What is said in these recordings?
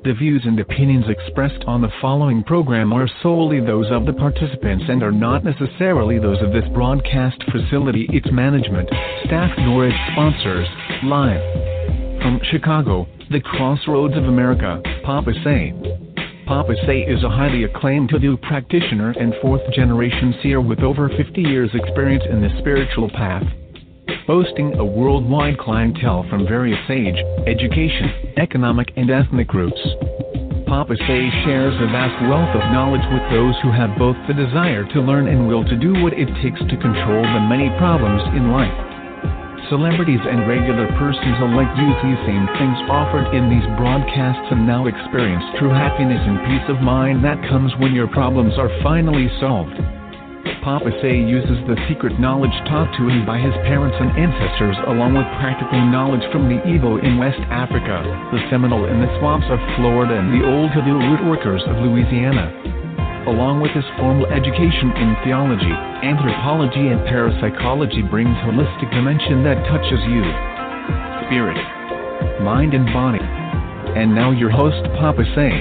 The views and opinions expressed on the following program are solely those of the participants and are not necessarily those of this broadcast facility, its management, staff, nor its sponsors. Live from Chicago, the crossroads of America, Papa Say. Papa Say is a highly acclaimed Hoodoo practitioner and fourth-generation seer with over 50 years' experience in the spiritual path. Boasting a worldwide clientele from various age, education, economic, and ethnic groups. Papa Say shares a vast wealth of knowledge with those who have both the desire to learn and will to do what it takes to control the many problems in life. Celebrities and regular persons alike use these same things offered in these broadcasts and now experience true happiness and peace of mind that comes when your problems are finally solved. Papa Say uses the secret knowledge taught to him by his parents and ancestors along with practical knowledge from the Igbo in West Africa, the Seminole in the swamps of Florida, and the old Hoodoo root workers of Louisiana. Along with his formal education in theology, anthropology, and parapsychology brings holistic dimension that touches you. Spirit, mind, and body. And now your host, Papa Say.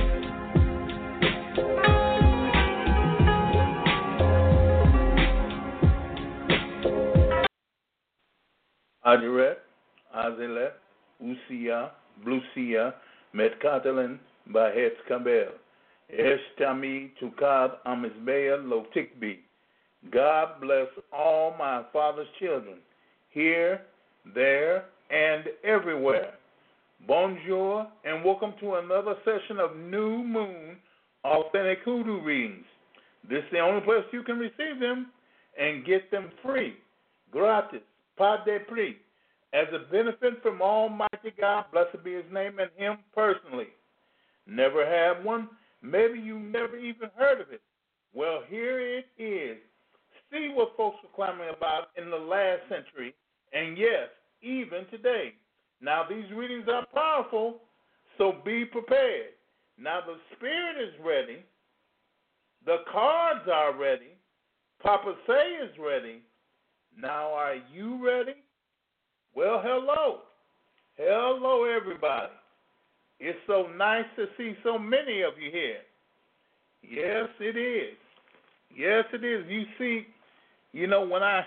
Adret, Azelet, Usia, Blusia, Metkatelin, Bahetz Kabel, Eshtami, Tukad, Amisbea, Lotikbi. God bless all my father's children, here, there, and everywhere. Bonjour, and welcome to another session of New Moon Authentic Hoodoo Readings. This is the only place you can receive them and get them free, gratis. Pas de prix, as a benefit from Almighty God, blessed be his name, and him personally. Never had one? Maybe you never even heard of it. Well, here it is. See what folks were clamoring about in the last century, and yes, even today. Now, these readings are powerful, so be prepared. Now, the spirit is ready. The cards are ready. Papa Say is ready. Now, are you ready? Well, hello. Hello, everybody. It's so nice to see so many of you here. Yes, it is. Yes, it is. You see, when I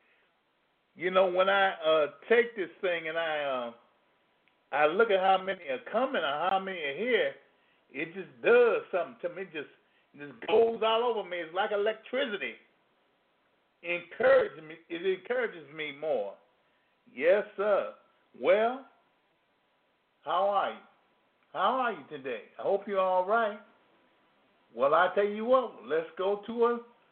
take this thing and I look at how many are coming or how many are here, it just does something to me. It just goes all over me. It's like electricity. It encourages me more. Yes, sir. Well, how are you? How are you today? I hope you're all right. Well, I tell you what, let's go to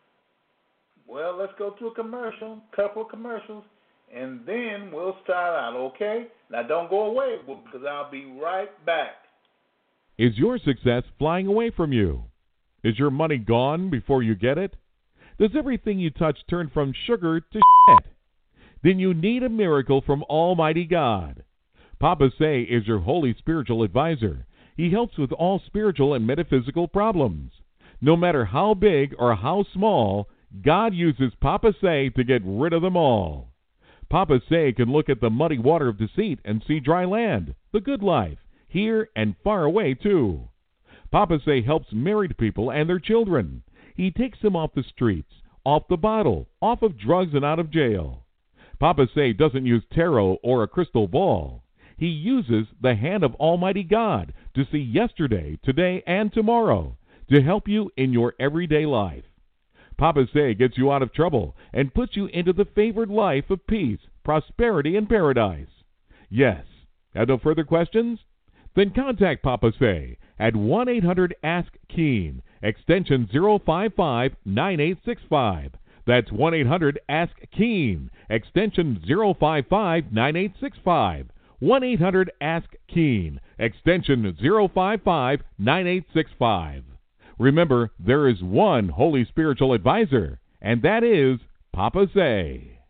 a commercial, couple of commercials, and then we'll start out, okay? Now, don't go away because I'll be right back. Is your success flying away from you? Is your money gone before you get it? Does everything you touch turn from sugar to shit? Then you need a miracle from Almighty God. Papa Say is your holy spiritual advisor. He helps with all spiritual and metaphysical problems. No matter how big or how small, God uses Papa Say to get rid of them all. Papa Say can look at the muddy water of deceit and see dry land, the good life, here and far away too. Papa Say helps married people and their children. He takes them off the streets, off the bottle, off of drugs, and out of jail. Papa Say doesn't use tarot or a crystal ball. He uses the hand of Almighty God to see yesterday, today, and tomorrow to help you in your everyday life. Papa Say gets you out of trouble and puts you into the favored life of peace, prosperity, and paradise. Yes. Have no further questions? Then contact Papa Say at 1-800-ASK-KEEN, extension 055-9865. That's 1-800-ASK-KEEN, extension 055-9865. 1-800-ASK-KEEN, extension 055-9865. Remember, there is one holy spiritual advisor, and that is Papa Say.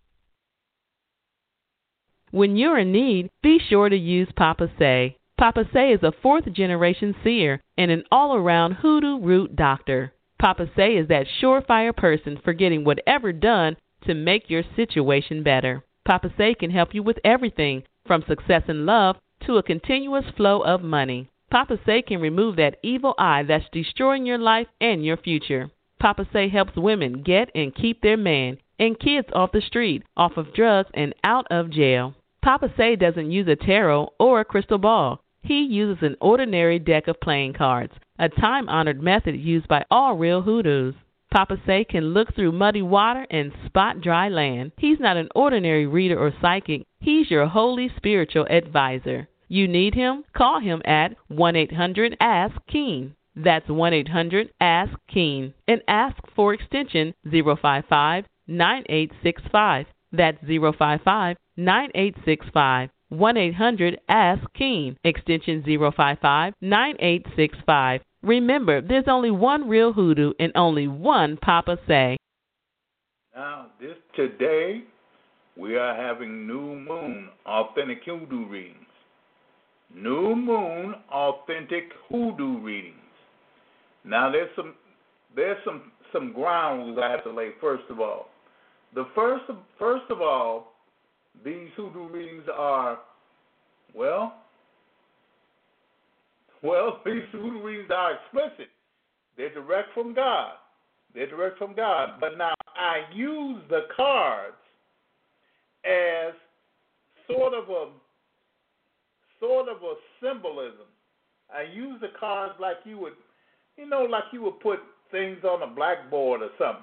When you're in need, be sure to use Papa Say. Papa Say is a fourth-generation seer and an all-around hoodoo root doctor. Papa Say is that surefire person for getting whatever done to make your situation better. Papa Say can help you with everything from success in love to a continuous flow of money. Papa Say can remove that evil eye that's destroying your life and your future. Papa Say helps women get and keep their man and kids off the street, off of drugs, and out of jail. Papa Say doesn't use a tarot or a crystal ball. He uses an ordinary deck of playing cards, a time-honored method used by all real hoodoos. Papa Say can look through muddy water and spot dry land. He's not an ordinary reader or psychic. He's your holy spiritual advisor. You need him? Call him at 1-800-ASK-KEEN. That's 1-800-ASK-KEEN. And ask for extension 055-9865. That's 055-9865. 1-800-ASK-KEEN. Extension 055-9865. Remember, there's only one real hoodoo and only one Papa Say. Now, today, we are having New Moon Authentic Hoodoo readings. New Moon Authentic Hoodoo readings. Now, there's some ground rules I have to lay. First of all, these hoodoo readings are these hoodoo readings are explicit. They're direct from God. But now I use the cards as sort of a symbolism. I use the cards like you would put things on a blackboard or something,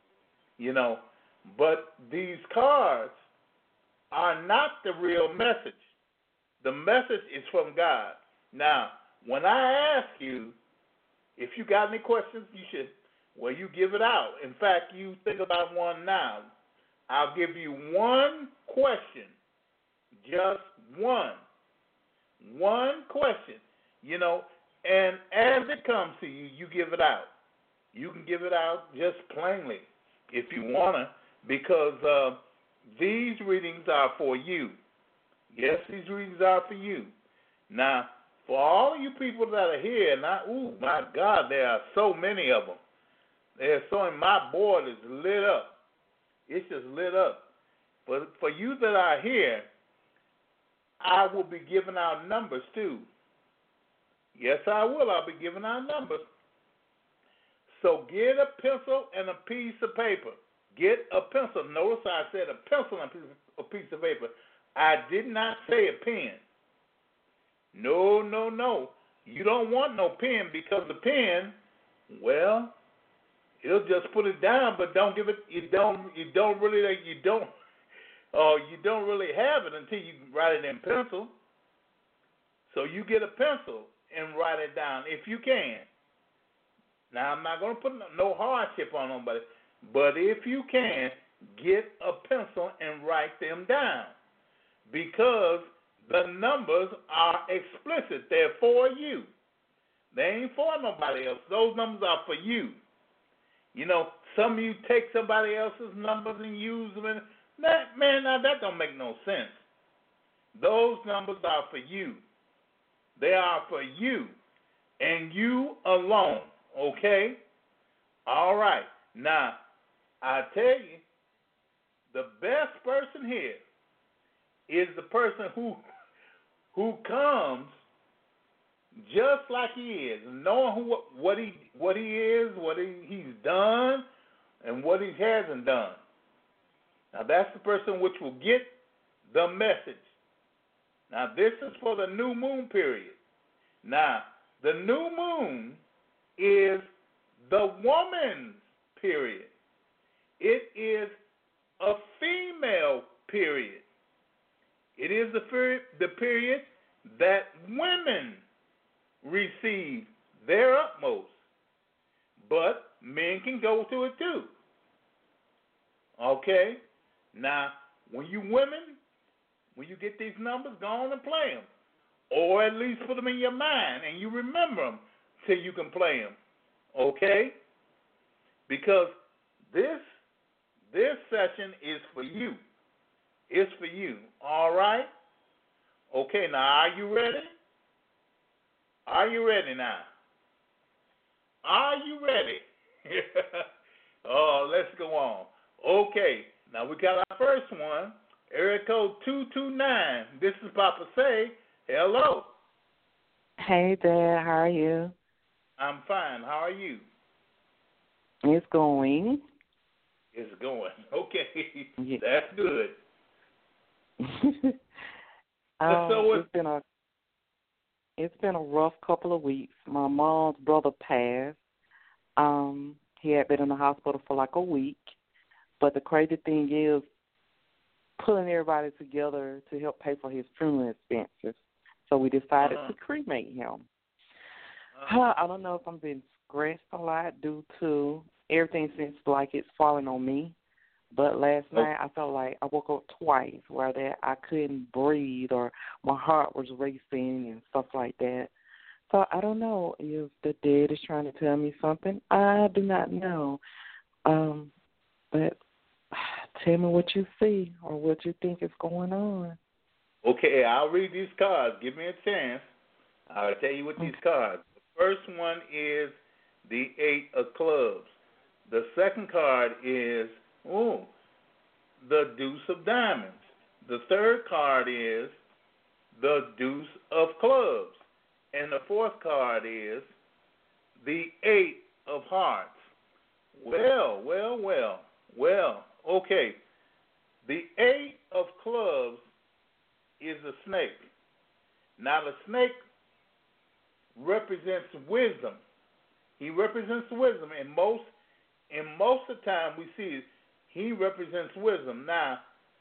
But these cards are not the real message. The message is from God. Now, when I ask you if you got any questions, you give it out. In fact, you think about one now. I'll give you one question, just one question, and as it comes to you, you give it out. You can give it out just plainly if you want to, because these readings are for you. Yes, these readings are for you. Now, for all of you people that are here, my God, there are so many of them. My board is lit up. It's just lit up. But for you that are here, I will be giving out numbers too. Yes, I will. I'll be giving out numbers. So get a pencil and a piece of paper. Get a pencil. Notice I said a pencil and a piece of paper. I did not say a pen. No. You don't want no pen, because the pen, it'll just put it down, but don't give it. You don't really have it until you write it in pencil. So you get a pencil and write it down if you can. Now, I'm not going to put no hardship on nobody, but if you can, get a pencil and write them down, because the numbers are explicit. They're for you. They ain't for nobody else. Those numbers are for you. Some of you take somebody else's numbers and use them, and that don't make no sense. Those numbers are for you. They are for you, and you alone, okay? All right. Now, I tell you, the best person here is the person who comes just like he is, knowing what he is, he's done, and what he hasn't done. Now, that's the person which will get the message. Now, this is for the new moon period. Now, the new moon is the woman's period. It is a female period. It is the period that women receive their utmost, but men can go to it too. Okay? Now, when you get these numbers, go on and play them, or at least put them in your mind and you remember them till you can play them. Okay? Because this session is for you. It's for you. All right? Okay, now are you ready? Are you ready now? Are you ready? Oh, let's go on. Okay, now we got our first one, area code 229. This is Papa Say. Hello. Hey, Dad. How are you? I'm fine. How are you? It's going. It's going. Okay. Yeah. That's good. It's been a rough couple of weeks. My mom's brother passed. He had been in the hospital for like a week. But the crazy thing is pulling everybody together to help pay for his funeral expenses. So we decided to cremate him. I don't know if I'm being stressed a lot due to everything seems like it's falling on me. But last night I felt like I woke up twice where that I couldn't breathe or my heart was racing and stuff like that. So I don't know if the dead is trying to tell me something. I do not know. But tell me what you see or what you think is going on. Okay, I'll read these cards. Give me a chance. I'll tell you what these cards. The first one is the 8 of clubs. The second card is, the deuce of diamonds. The third card is the deuce of clubs. And the fourth card is the 8 of hearts. Well, okay. The 8 of clubs is a snake. Now, the snake represents wisdom. He represents wisdom. And most of the time we see he represents wisdom. Now,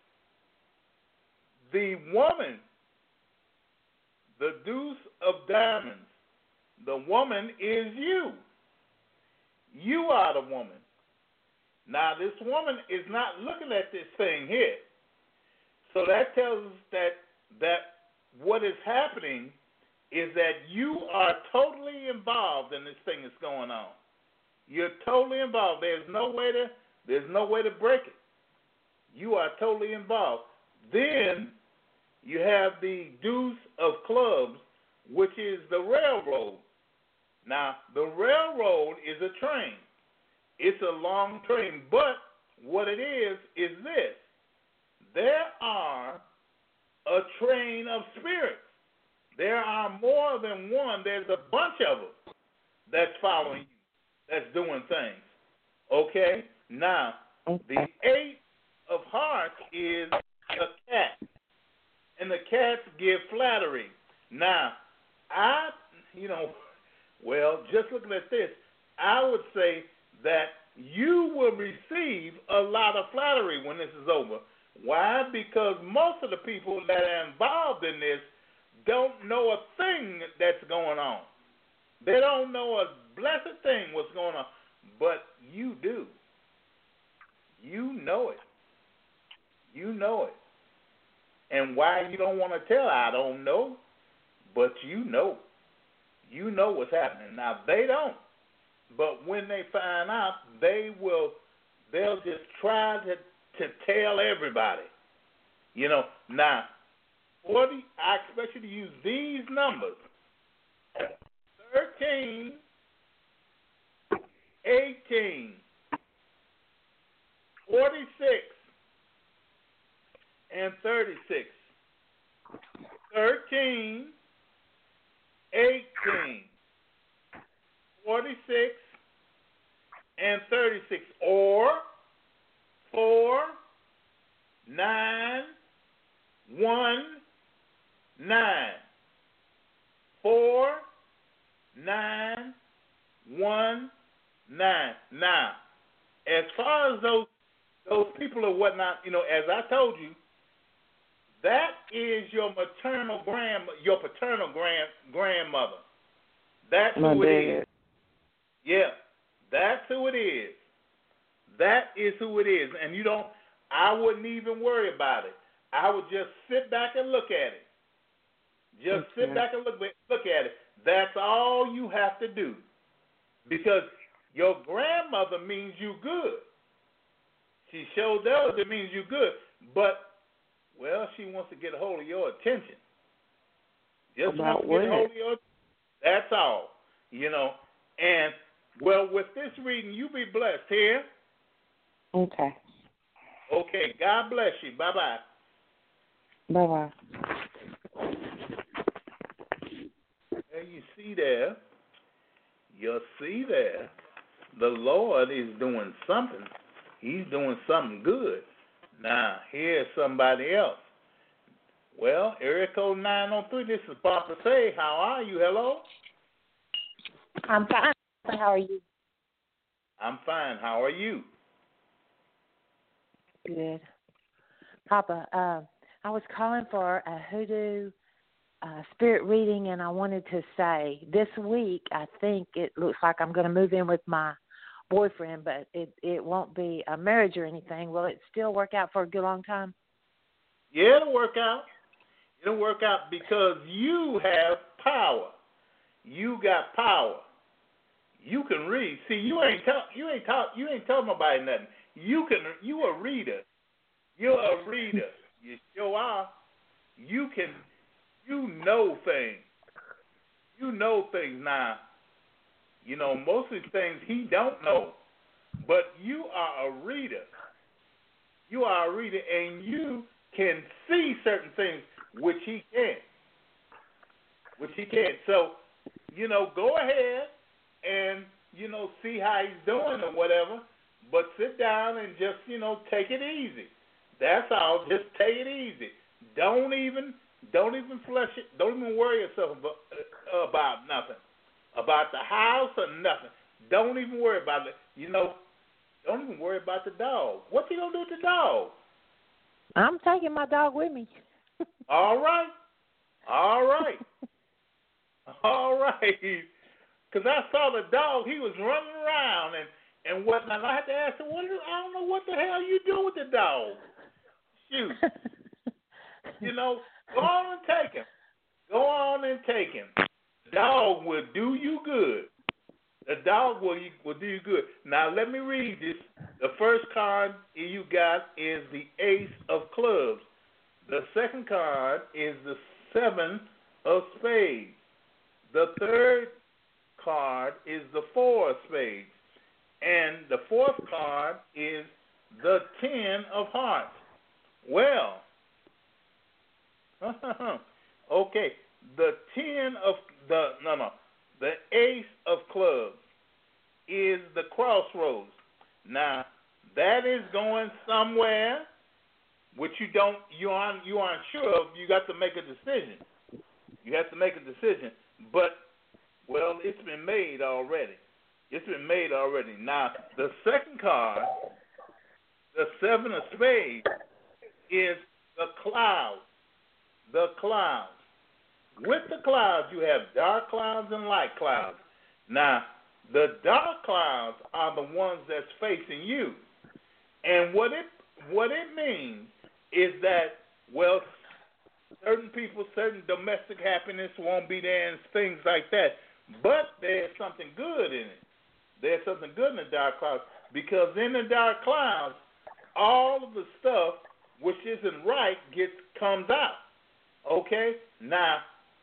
the woman, the deuce of diamonds, the woman is you. You are the woman. Now, this woman is not looking at this thing here. So that tells us that what is happening is that you are totally involved in this thing that's going on. You're totally involved. There's no way to break it. You are totally involved. Then you have the deuce of clubs, which is the railroad. Now, the railroad is a train. It's a long train, but what it is this. There are a train of spirits. There are more than one. There's a bunch of them that's following you, that's doing things. Okay? Now, the 8 of hearts is a cat, and the cats give flattery. Now, just looking at this, I would say that you will receive a lot of flattery when this is over. Why? Because most of the people that are involved in this don't know a thing that's going on. They don't know a blessed thing what's going on, but you do. You know it. You know it. And why you don't want to tell, I don't know, but you know. You know what's happening. Now, they don't. But when they find out, they'll just try to tell everybody. Now, 40, I expect you to use these numbers. 13, 18, 46, and 36. 13, 18, 46, and 36, or 4, 9, 1, 9. 4, 9, 1, 9. Now, as far as those people or whatnot, as I told you, that is your paternal grandmother. That's who it is. Yeah, that's who it is. That is who it is. And I wouldn't even worry about it. I would just sit back and look at it. Just sit back and look at it. That's all you have to do. Because your grandmother means you good. She sure does. It means you good. But, she wants to get a hold of your attention. Just wants to get a hold of your attention. That's all. And, with this reading, you be blessed here. Okay. Okay. God bless you. Bye-bye. Bye-bye. you see there, the Lord is doing something. He's doing something good. Now, here's somebody else. Well, area code 903, this is Papa Say. How are you? Hello? I'm fine. How are you? I'm fine. How are you? Good. Papa, I was calling for a hoodoo spirit reading, and I wanted to say this week I think it looks like I'm going to move in with my boyfriend, but it won't be a marriage or anything. Will it still work out for a good long time? Yeah, it'll work out. It'll work out because you have power. You got power. You can read. See, you ain't telling nobody nothing. You a reader. You're a reader. You sure are. You know things. You know things now. You know, most of these things he don't know. But you are a reader. You are a reader, and you can see certain things which he can't. So, go ahead and, see how he's doing or whatever. But sit down and just, take it easy. That's all. Just take it easy. Don't even flesh it. Don't even worry yourself about nothing. About the house or nothing. Don't even worry about it. Don't even worry about the dog. What you gonna do with the dog? I'm taking my dog with me. All right. Because I saw the dog. He was running around and whatnot. And I had to ask him, I don't know what the hell you do with the dog. Shoot. Go on and take him. The dog will do you good. Will do you good. Now, let me read this. The first card you got is the Ace of Clubs. The second card is the Seven of Spades. The third card is the Four of Spades. And the fourth card is the Ten of Hearts. Well, okay, the Ace of Clubs is the crossroads. Now, that is going somewhere which you aren't sure of. You got to make a decision. You have to make a decision. But, well, it's been made already. Now, the second card, the Seven of Spades, is the clouds. The clouds. With the clouds, you have dark clouds and light clouds. Now, the dark clouds are the ones that's facing you. And what it means is that, well, certain people, certain domestic happiness won't be there and things like that. But there's something good in it. There's something good in the dark clouds because in the dark clouds, all of the stuff which isn't right comes out. Okay? Now,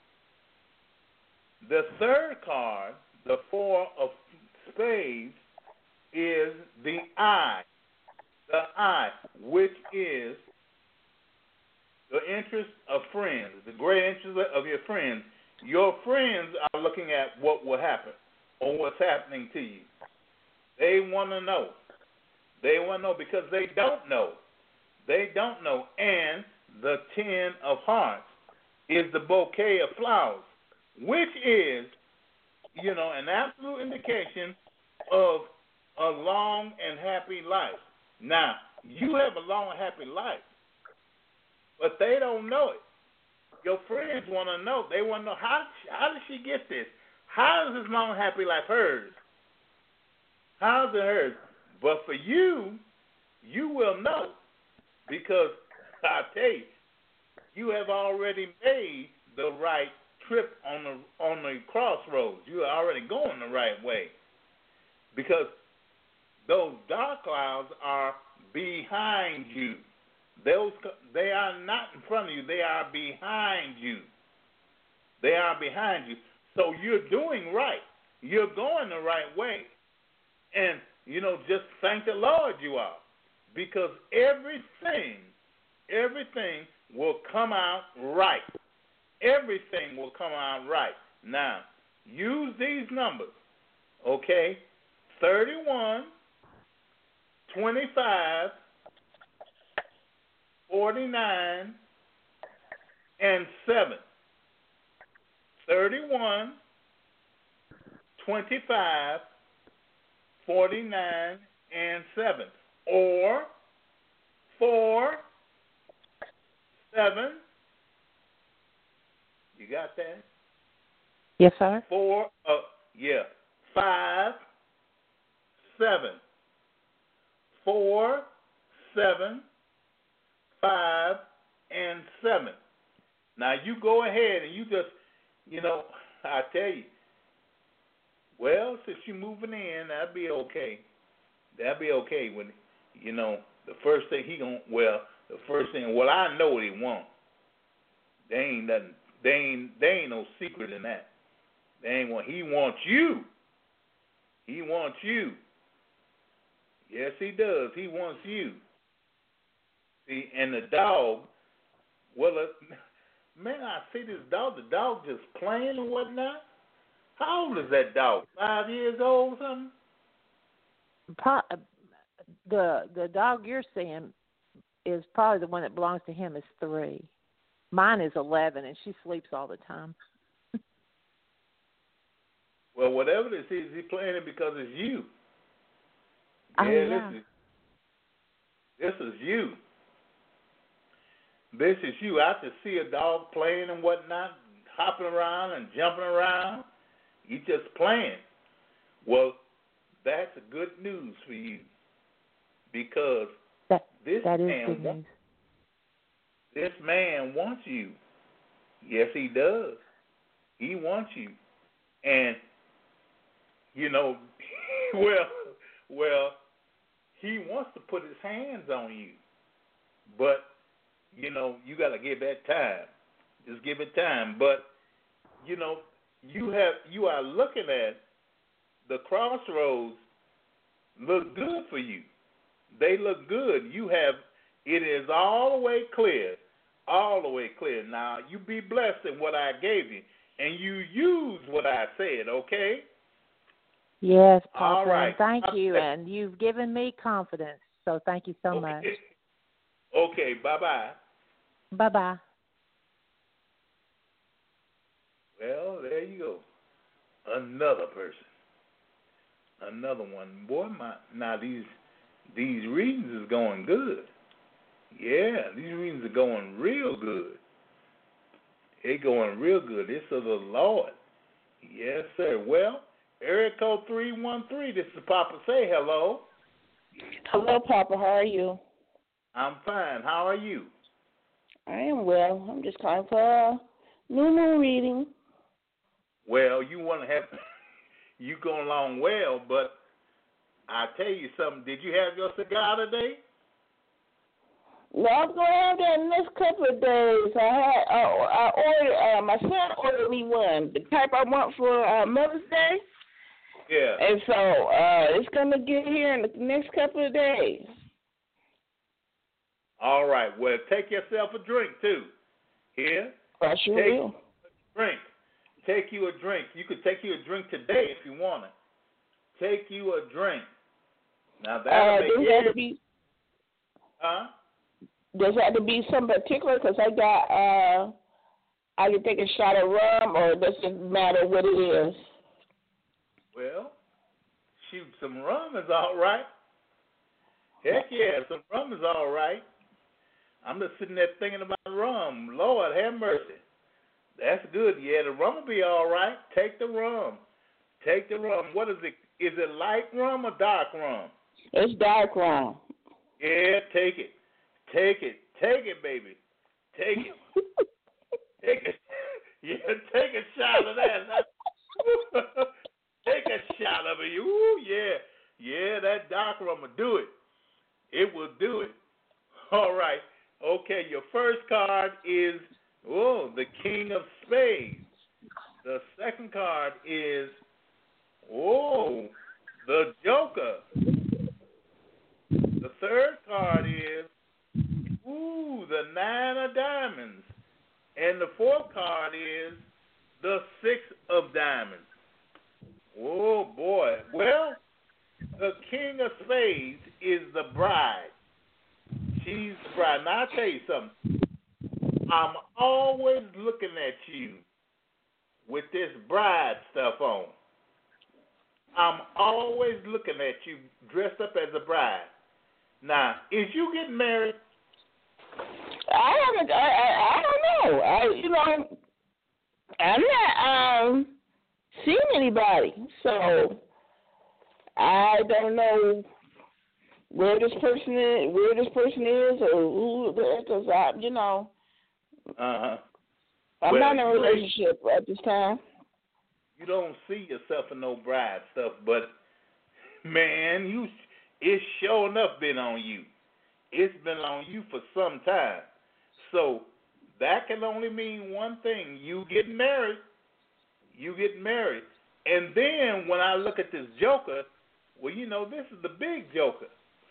the third card, the Four of Spades, is the eye. The eye, which is the interest of friends, the great interest of your friends. Your friends are looking at what will happen or what's happening to you. They want to know. They want to know because they don't know. They don't know. And the Ten of Hearts is the bouquet of flowers, which is, an absolute indication of a long and happy life. Now, you have a long and happy life, but they don't know it. Your friends want to know. They want to know, how did she get this? How is this long and happy life hers? How is it hers? But for you, you will know because I tell you, you have already made the right trip on the crossroads. You are already going the right way because those dark clouds are behind you. They are not in front of you. They are behind you. They are behind you. So you're doing right. You're going the right way. And, just thank the Lord you are. Because everything will come out right. Everything will come out right. Now, use these numbers, okay? 31, 25, 49, and 7. 31, 25, 49, and 7. Or 4, 7. You got that? Yes, sir. 5, 7. 4, 7, 5, and 7. Now you go ahead and you just, I tell you, well, since you're moving in, that'd be okay. That'd be okay when, the first thing I know what he wants. There ain't nothing, there ain't no secret in that. He wants you. He wants you. Yes, he does. He wants you. See, and the dog, man, I see this dog. The dog just playing and whatnot. How old is that dog? 5 years old or something? The dog you're seeing is probably the one that belongs to him is 3. Mine is 11, and she sleeps all the time. Well, whatever this is, he's playing it because it's you. Yeah. This is you. This is you. I just see a dog playing and whatnot, hopping around and jumping around. He's just playing. Well, that's good news for you because that is good news. This man wants you. Yes, he does. He wants you. And, well, he wants to put his hands on you. But, you got to give that time. Just give it time. But, you are looking at the crossroads look good for you. They look good. It is all the way clear. All the way clear. Now, you be blessed in what I gave you. And you use what I said, okay? Yes, Papa. All right. Thank you. And you've given me confidence. So thank you so much. Okay, bye-bye. Bye-bye. Well, there you go. Another person. Another one. Boy, now these readings is going good. Yeah, these readings are going real good. They're going real good. This is the Lord. Yes, sir. Well, area code 313. This is Papa. Say hello. Hello, Papa. How are you? I'm fine. How are you? I am well. I'm just calling for a new moon reading. Well, you want to have you going along well, but I tell you something. Did you have your cigar today? No, I'm going to have that in the next couple of days. I ordered. My son ordered me one, the type I want for Mother's Day. Yeah. And so it's going to get here in the next couple of days. All right. Well, take yourself a drink too. Here. I sure will. Drink. Take you a drink. You could take you a drink today if you want to. Take you a drink. Now that'll make it. Huh? Does it have to be something particular? Because I can take a shot of rum, or it doesn't matter what it is. Well, shoot, some rum is all right. Heck yeah, some rum is all right. I'm just sitting there thinking about rum. Lord, have mercy. That's good. Yeah, the rum will be all right. Take the rum. Take the rum. What is it? Is it light rum or dark rum? It's dark rum. Yeah, take it. Take it. Take it, baby. Take it. Take it. Yeah, take a shot of that. Take a shot of it. Ooh, yeah. Yeah, that dark rum will do it. It will do it. All right. Okay, your first card is, the King of Spades. The second card is, the Joker. The third card is, the Nine of Diamonds. And the fourth card is the Six of Diamonds. king of spades is the bride. She's the bride. Now, I'll tell you something. I'm always looking at you with this bride stuff on. I'm always looking at you dressed up as a bride. Now, is you getting married? I haven't. I don't know. I'm not seeing anybody, so I don't know where this person is, or who. Because I'm not in a relationship at this time. You don't see yourself in no bride stuff, but man, it's sure enough been on you. It's been on you for some time. So that can only mean one thing. You get married. And then when I look at this joker, well, this is the big joker.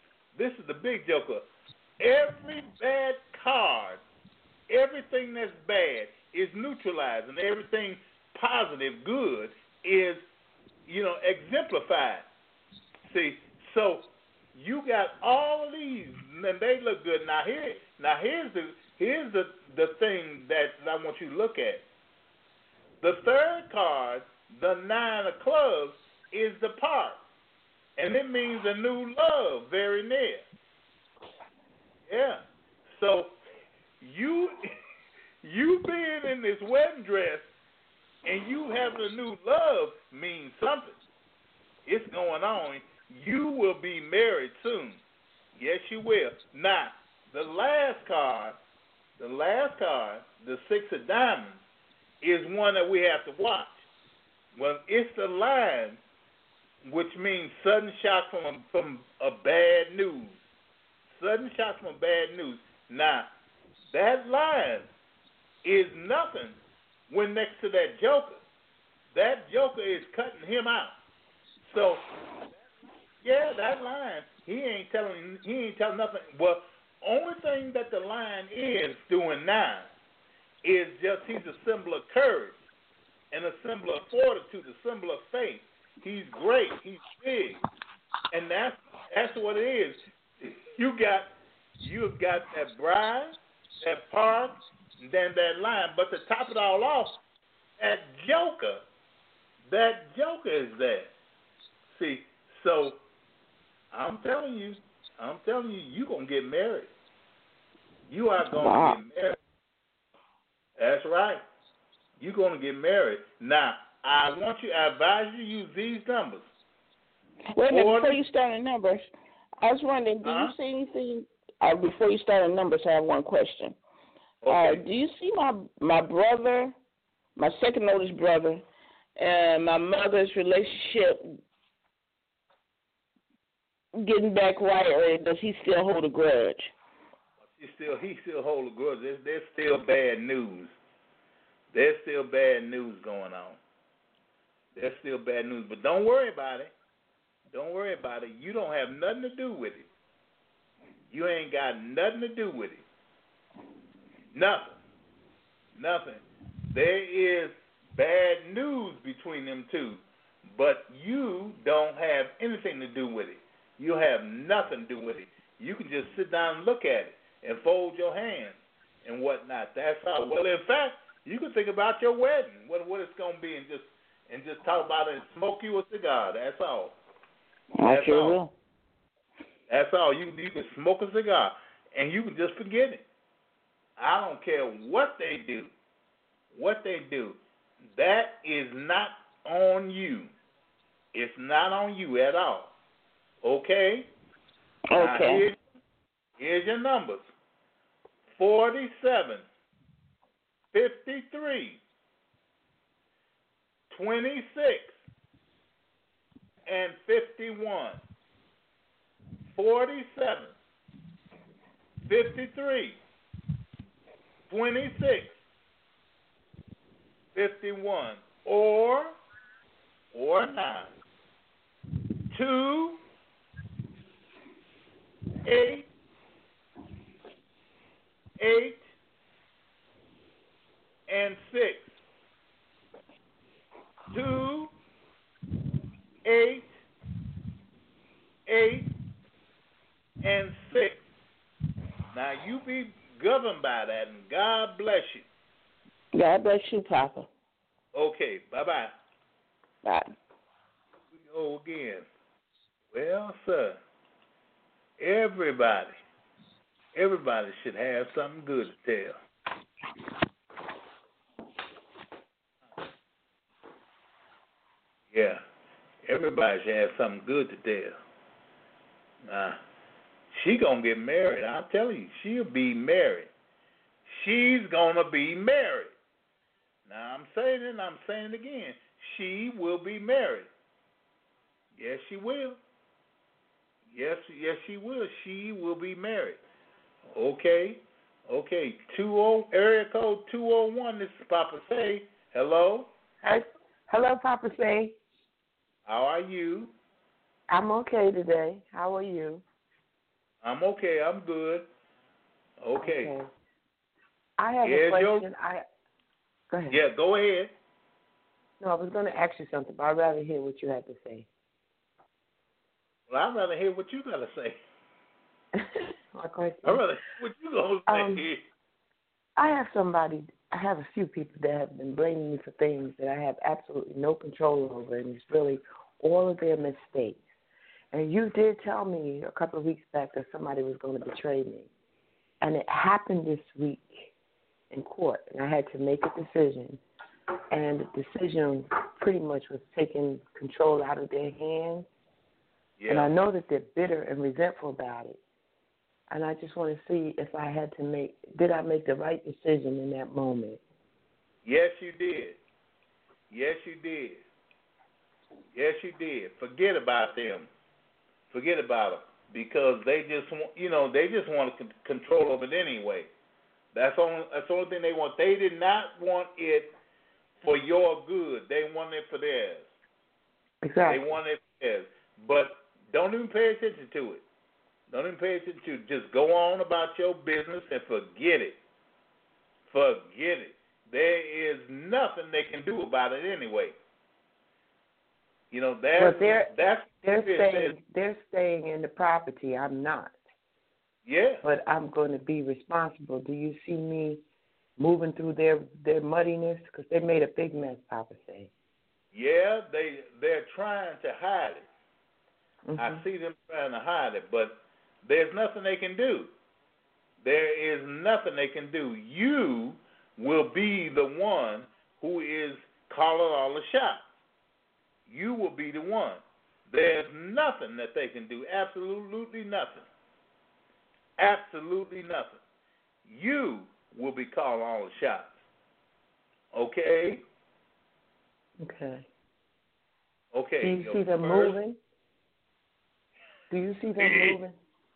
Every bad card, everything that's bad is neutralized, and everything positive, good is, exemplified. See, so you got all of these, and they look good. Now here's the thing that I want you to look at. The third card, the 9 of clubs, is the part, and it means a new love very near. Yeah. So you being in this wedding dress and you having a new love means something. It's going on. You will be married soon. Yes, you will. Now, the last card, the 6 of diamonds, is one that we have to watch. Well, it's the line, which means sudden shock from a bad news. Sudden shock from bad news. Now, that line is nothing when next to that joker. That joker is cutting him out. So, yeah, that line, he ain't telling nothing. Well, only thing that the line is doing now is just he's a symbol of courage and a symbol of fortitude, a symbol of faith. He's great. He's big. And that's what it is. You've got that bride, that park, and then that line. But to top it all off, that joker is there. See, so I'm telling you, you're going to get married. You are going to get married. That's right. You're going to get married. Now, I advise you to use these numbers. Wait a minute, before you start the numbers, I was wondering, do you see anything, before you start the numbers, I have one question. Okay. Do you see my brother, my second oldest brother, and my mother's relationship getting back right, or does he still hold a grudge? He still holds a grudge. There's still bad news. There's still bad news going on. There's still bad news. But don't worry about it. You don't have nothing to do with it. You ain't got nothing to do with it. Nothing. There is bad news between them two, but you don't have anything to do with it. You have nothing to do with it. You can just sit down and look at it and fold your hands and whatnot. That's all. Well, in fact, you can think about your wedding, what it's going to be, and just talk about it and smoke you a cigar. That's all. I sure will. That's all. You can smoke a cigar, and you can just forget it. I don't care what they do. That is not on you. It's not on you at all. Okay? Okay. Now here's your numbers. 47, 53, 26, and 51. 47, 53, 26, 51, or 9. 2, 8, 8, and 6. 2, 8, 8 and 6. Now, you be governed by that, and God bless you. God bless you, Papa. Okay, bye-bye. Bye. We go again. Well, sir, everybody should have something good to tell. Yeah, everybody should have something good to tell. Now, she gonna get married. I'm telling you, she'll be married. She's gonna be married. Now, I'm saying it, and I'm saying it again. She will be married. Yes, she will. Yes, she will. She will be married. Okay. Area code 201. This is Papa Say. Hello. Hi. Hello, Papa Say. How are you? I'm okay today. How are you? I'm okay. I'm good. Okay. I have a question. Go ahead. Yeah, go ahead. No, I was going to ask you something, but I'd rather hear what you had to say. Well, I'd rather hear what you got to say. My question. I'd rather hear what you going to say. I have a few people that have been blaming me for things that I have absolutely no control over, and it's really all of their mistakes. And you did tell me a couple of weeks back that somebody was going to betray me. And it happened this week in court, and I had to make a decision. And the decision pretty much was taking control out of their hands. Yeah. And I know that they're bitter and resentful about it. And I just want to see if did I make the right decision in that moment? Yes, you did. Yes, you did. Yes, you did. Forget about them. Forget about them, because they just want to control of it anyway. That's the only thing they want. They did not want it for your good. They wanted it for theirs. Exactly. They wanted it for theirs. But don't even pay attention to it. Don't even pay attention to it. Just go on about your business and forget it. Forget it. There is nothing they can do about it anyway. You know, they're staying in the property. I'm not. Yeah. But I'm going to be responsible. Do you see me moving through their muddiness? Because they made a big mess, Papa Say. Yeah, they're trying to hide it. Mm-hmm. I see them trying to hide it, but there's nothing they can do. There is nothing they can do. You will be the one who is calling all the shots. You will be the one. There's nothing that they can do. Absolutely nothing. Absolutely nothing. You will be calling all the shots. Okay? Okay. Okay. Do you see them moving? Do you see them moving?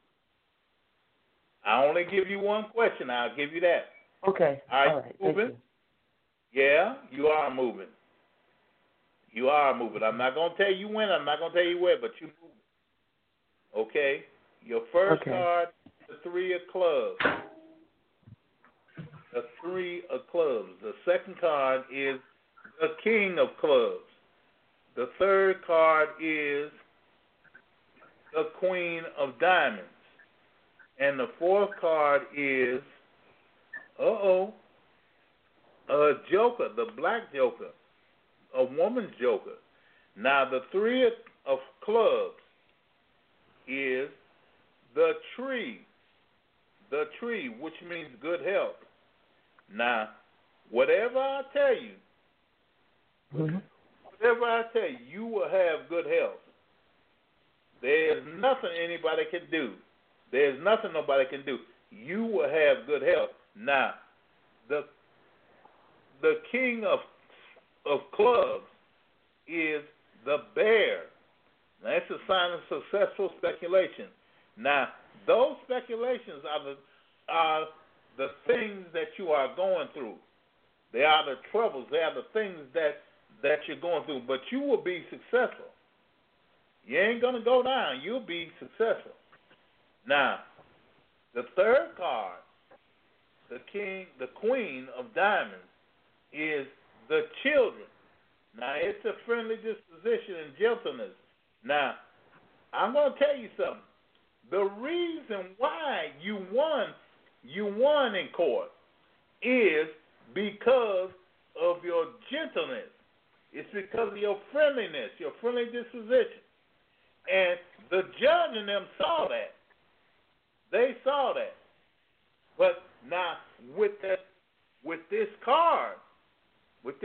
I only give you one question. I'll give you that. Okay. All right. Moving? Yeah, you are moving. You are moving. I'm not going to tell you when. I'm not going to tell you where, but you're moving. Okay? Your first card, the 3 of clubs. The 3 of clubs. The second card is the king of clubs. The third card is the queen of diamonds. And the fourth card is, a joker, the black joker, a woman's joker. Now, the 3 of clubs is the tree, which means good health. Now, whatever I tell you, you will have good health. There's nothing anybody can do. There's nothing nobody can do. You will have good health. Now, the king of clubs is the bear. Now, that's a sign of successful speculation. Now, those speculations are the things that you are going through. They are the troubles. They are the things that you're going through. But you will be successful. You ain't going to go down. You'll be successful. Now, the third card, the queen of diamonds, is the children. Now, it's a friendly disposition and gentleness. Now, I'm going to tell you something. The reason why you won in court is because of your gentleness. It's because of your friendliness, your friendly disposition. And the judge and them saw that. They saw that. But now with this card, which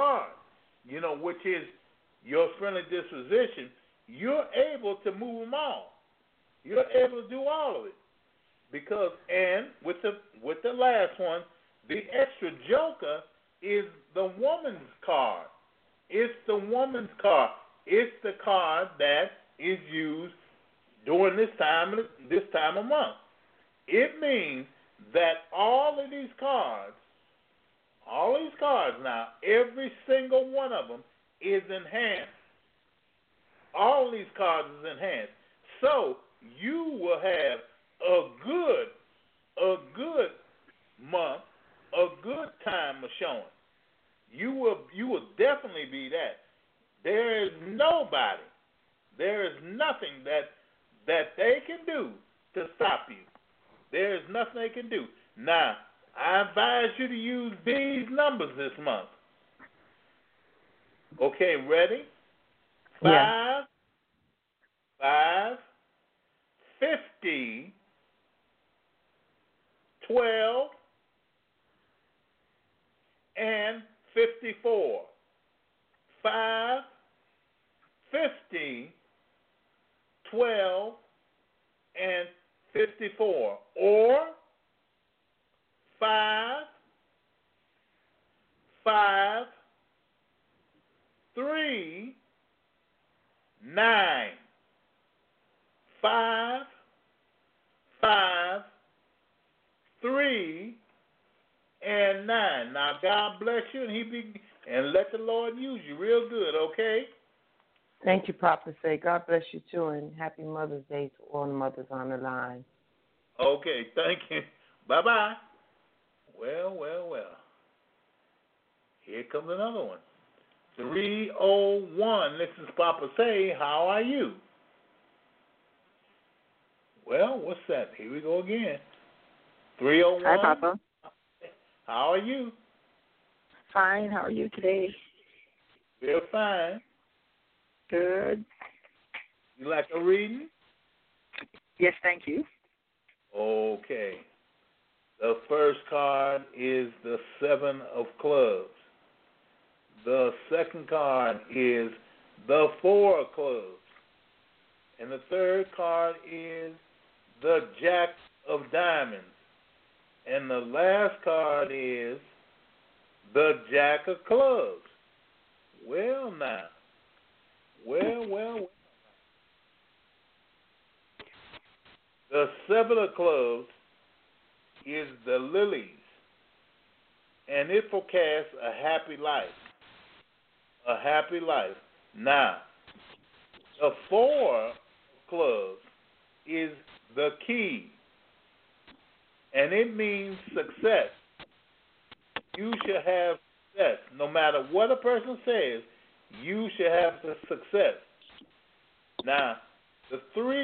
is your friendly disposition, you're able to move them all. You're able to do all of it. Because, and with the last one, the extra joker is the woman's card. It's the woman's card. It's the card that is used during this time of month. It means that all these cards now, every single one of them is enhanced. All these cards is enhanced. So you will have a good month, a good time of showing. You will definitely be that. There is nothing that they can do to stop you. There is nothing they can do. Now, I advise you to use these numbers this month. Okay, ready? 5, 50, 12, and 54. 5, 50, 12, and 54. Or 5, 3, 9. 5, 3, and 9. Now God bless you, and let the Lord use you real good. Okay. Thank you, Papa Say. God bless you too, and happy Mother's Day to all the mothers on the line. Okay. Thank you. Bye-bye. Well. Here comes another one. 301. This is Papa Say. How are you? Well, what's that? Here we go again. 301. Hi, Papa. How are you? Fine. How are you today? Real fine. Good. You like a reading? Yes, thank you. Okay. The first card is the 7 of clubs. The second card is the 4 of clubs. And the third card is the Jack of diamonds. And the last card is the Jack of clubs. Well, now. Well. The 7 of clubs is the lilies, and it forecasts a happy life. A happy life. Now, the 4 of clubs is the key, and it means success. You should have success. No matter what a person says, you should have the success. Now, the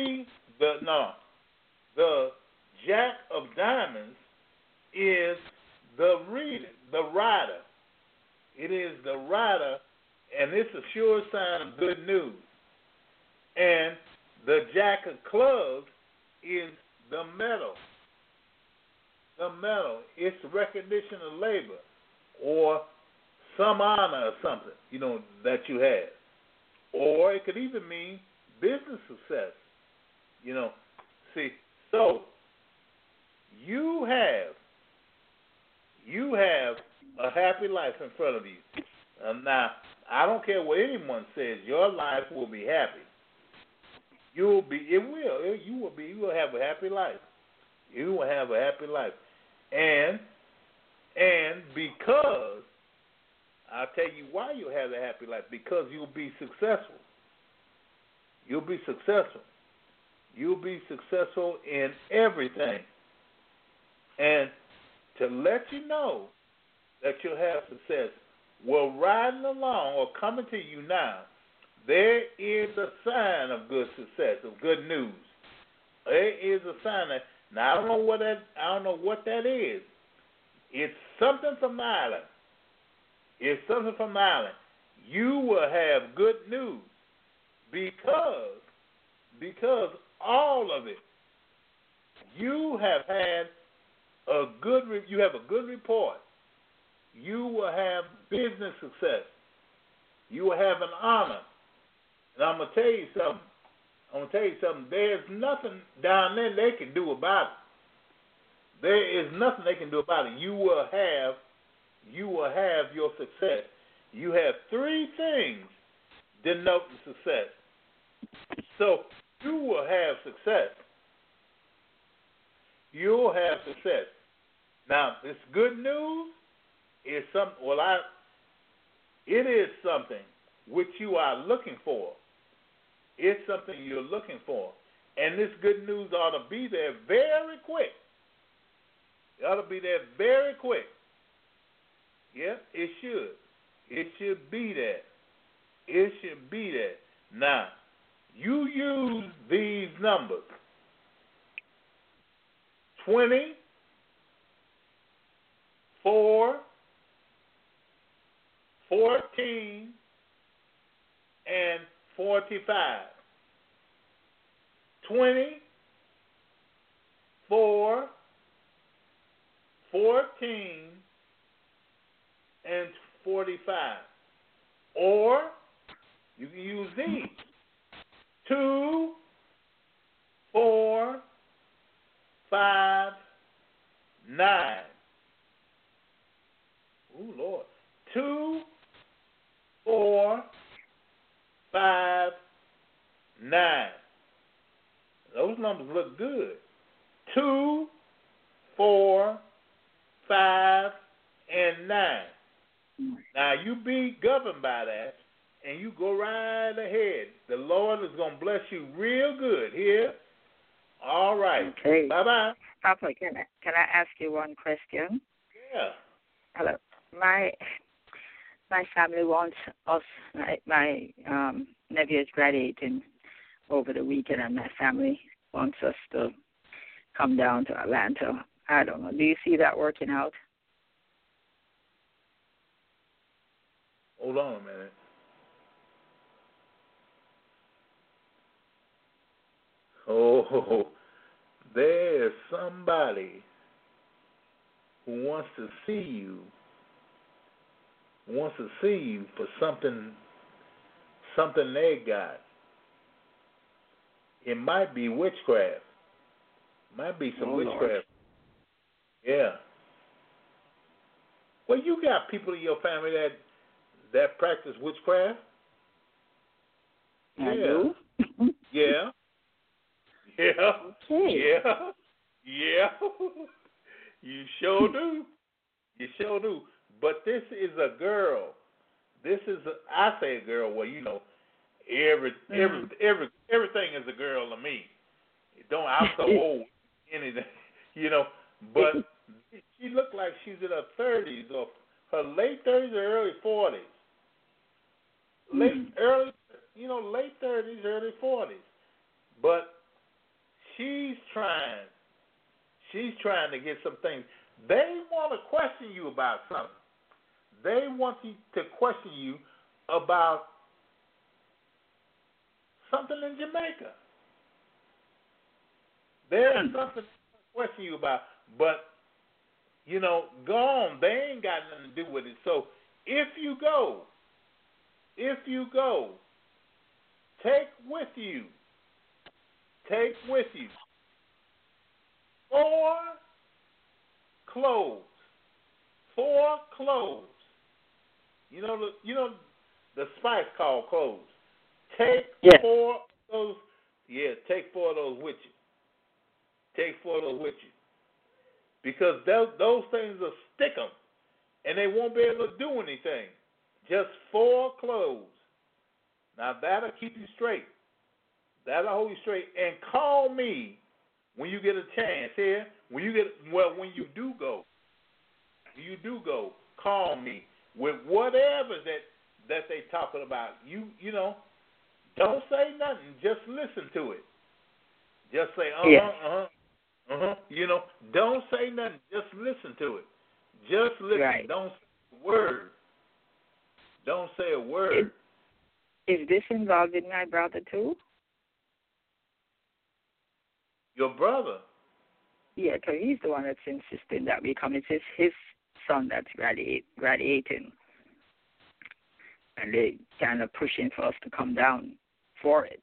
Jack of diamonds is the rider. It is the rider, and it's a sure sign of good news. And the Jack of clubs is the medal. The medal, it's recognition of labor or some honor or something, that you had. Or it could even mean business success. So you have a happy life in front of you. Now, I don't care what anyone says, your life will be happy. You will have a happy life. You will have a happy life. And because, I'll tell you why you'll have a happy life, because you'll be successful. You'll be successful. You'll be successful in everything. And to let you know that you'll have success, well, riding along or coming to you now, there is a sign of good success, of good news. There is a sign that now I don't know what that is. It's something from the island. It's something from the island. You will have good news because all of it. You have had a good report. You will have business success. You will have an honor. And I'm gonna tell you something. There's nothing down there they can do about it. There is nothing they can do about it. You will have your success. You have three things denoting success. So you will have success. You'll have success. Now, this good news is it is something which you are looking for. It's something you're looking for. And this good news ought to be there very quick. It ought to be there very quick. Yeah, it should. It should be there. It should be there. Now, you use these numbers. 20, 4, 14, and 45. 20, 4, 14, and 45. Or you can use these. 2, 4, 5, 9. Ooh, Lord. 2, 4, 5, 9. Those numbers look good. 2, 4, 5, and 9. Now, you be governed by that, and you go right ahead. The Lord is going to bless you real good here. All right. Okay. Bye-bye. Papa, can I ask you one question? Yeah. Hello. My family wants us, my nephew is graduating over the weekend, and my family wants us to come down to Atlanta. I don't know. Do you see that working out? Hold on a minute. Oh, there's somebody who wants to see you. For something they got. It might be witchcraft. Might be some witchcraft. Lord. Yeah. Well, you got people in your family that practice witchcraft. I do. Yeah. Yeah. Okay. Yeah. You sure do. But this is a girl. I say a girl. Well, you know, everything is a girl to me. I'm so old. Anything, you know. But she looked like she's in her 30s or her late 30s or early 40s. Late 30s, early 40s. But she's trying to get some things. They want to question you about something. They want you to question you about something in Jamaica. There is something to question you about, but, you know, go on. They ain't got nothing to do with it. So if you go, take with you 4 cloves. 4 cloves. You know the spice called cloves. Take 4 of those. Yeah, take 4 of those with you. Because those things will stick them, and they won't be able to do anything. Just 4 cloves. Now that'll keep you straight. That'll hold you straight. And call me when you get a chance here. When you do go, call me with whatever that they talking about. You know, don't say nothing. Just listen to it. Just say, Yes. You know, don't say nothing. Just listen to it. Just listen. Right. Don't say a word. Don't say a word. Is this involved in my brother too? Your brother? Yeah, because he's the one that's insisting that we come. It's his son that's graduating. And they kind of pushing for us to come down for it.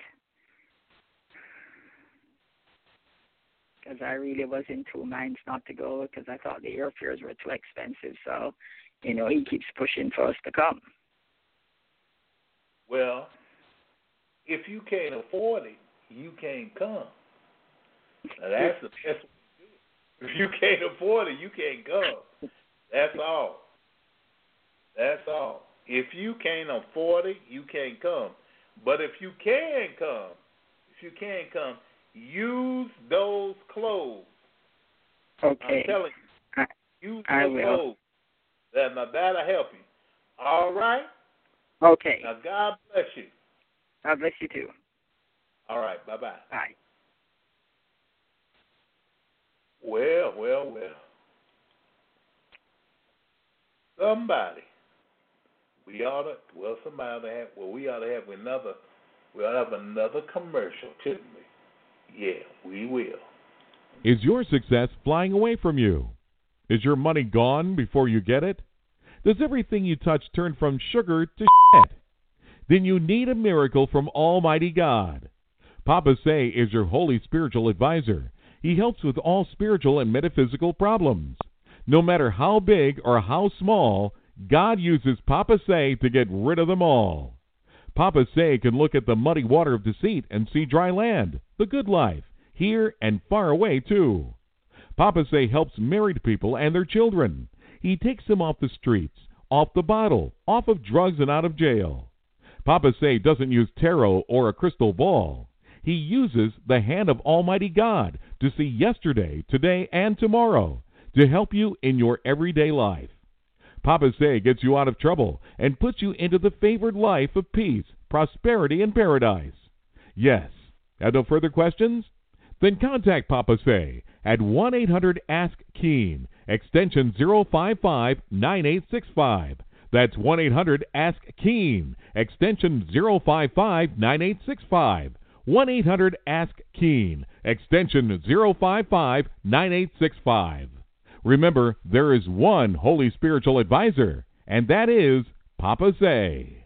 Because I really was in two minds not to go because I thought the airfares were too expensive. So, you know, he keeps pushing for us to come. Well, if you can't afford it, you can't come. Now, that's the best way to do it. If you can't afford it, you can't come. That's all. That's all. If you can't afford it, you can't come. But if you can come, use those clothes. Okay. I'm telling you, use I those will. clothes. Now, that'll help you. All right? Okay. Now, God bless you. God bless you too. All right. Bye-bye. Bye. Well. Somebody. We ought to have another commercial, shouldn't we? Yeah, we will. Is your success flying away from you? Is your money gone before you get it? Does everything you touch turn from sugar to shit? Then you need a miracle from Almighty God. Papa Say is your holy spiritual advisor. He helps with all spiritual and metaphysical problems. No matter how big or how small, God uses Papa Say to get rid of them all. Papa Say can look at the muddy water of deceit and see dry land, the good life, here and far away too. Papa Say helps married people and their children. He takes them off the streets, off the bottle, off of drugs and out of jail. Papa Say doesn't use tarot or a crystal ball. He uses the hand of Almighty God to see yesterday, today, and tomorrow to help you in your everyday life. Papa Say gets you out of trouble and puts you into the favored life of peace, prosperity, and paradise. Yes. Have no further questions? Then contact Papa Say at 1-800-ASK-KEEN, extension 055-9865. That's 1-800-ASK-KEEN, extension 055-9865. 1-800-ASK-KEEN, extension 055-9865. Remember, there is one holy spiritual advisor, and that is Papa Say.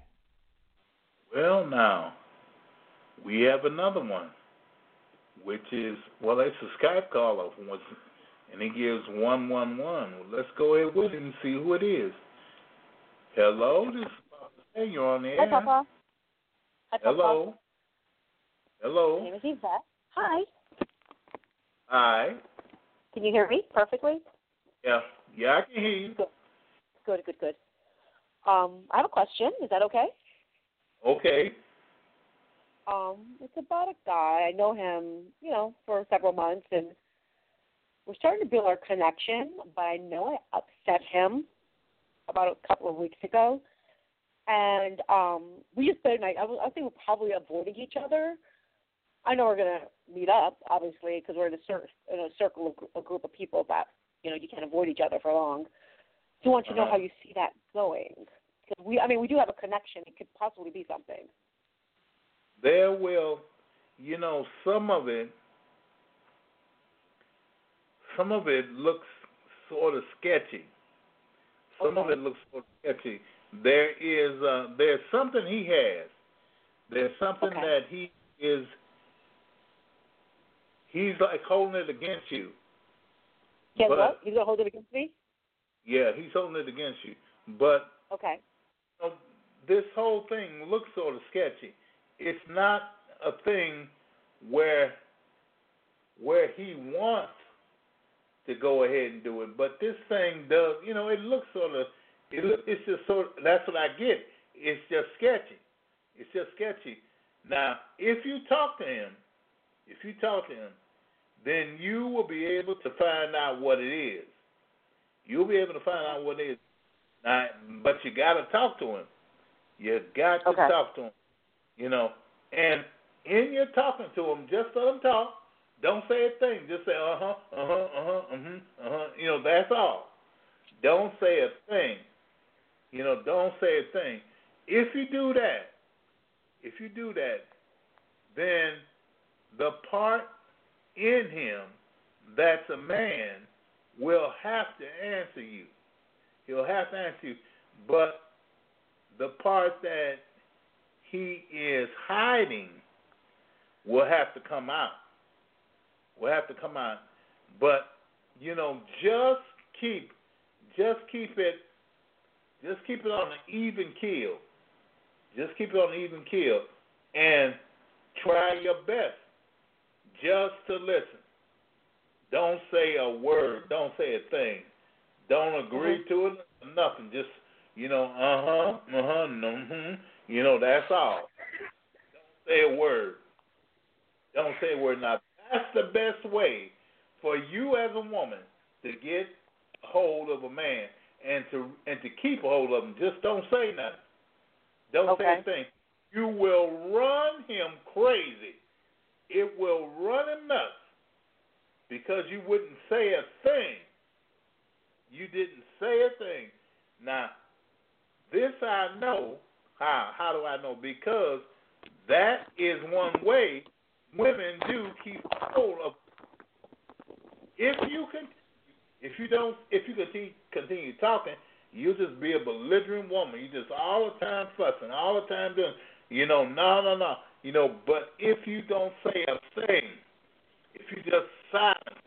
Well, now, we have another one, which is, it's a Skype caller, and he gives 111. Well, let's go ahead with it and see who it is. Hello, this is Papa Say. You're on the air. Hi, Papa. Hi, Papa. Hello. Hello. My name is Yvette. Hi. Hi. Can you hear me perfectly? Yeah, I can hear you. Good. I have a question. Is that okay? Okay. It's about a guy. I know him, for several months, and we're starting to build our connection, but I know I upset him about a couple of weeks ago. And we just spent the night. I think we're probably avoiding each other. I know we're going to meet up, obviously, because we're in a circle of a group of people that, you can't avoid each other for long. So I want you to know how you see that going. Because we do have a connection. It could possibly be something. There will, some of it looks sort of sketchy. Some of it looks sort of sketchy. There's something he has. There's something that he's like holding it against you. He's going to hold it against me? Yeah, he's holding it against you. But this whole thing looks sort of sketchy. It's not a thing where he wants to go ahead and do it, but this thing does. It looks sort of. It's just sort of. That's what I get. It's just sketchy. Now, if you talk to him, then you will be able to find out what it is. You'll be able to find out what it is. Now, but you got to talk to him. You got to talk to him. And in your talking to him, just let him talk. Don't say a thing. Just say that's all. Don't say a thing. Don't say a thing. If you do that, then the part in him that's a man will have to answer you. He'll have to answer you. But the part that he is hiding will have to come out. But just keep it on an even keel. Just keep it on an even keel, and try your best just to listen. Don't say a word. Don't say a thing. Don't agree to it. Nothing. Just no. That's all. Don't say a word. Don't say a word. Now that's the best way for you as a woman to get a hold of a man and to keep a hold of him. Just don't say nothing. Don't say a thing. You will run him crazy. It will run him nuts because you wouldn't say a thing. You didn't say a thing. Now, this I know. How do I know? Because that is one way women do keep hold of. If you continue talking, you just be a belligerent woman. You just all the time fussing, all the time doing, no. But if you don't say a thing, if you just silence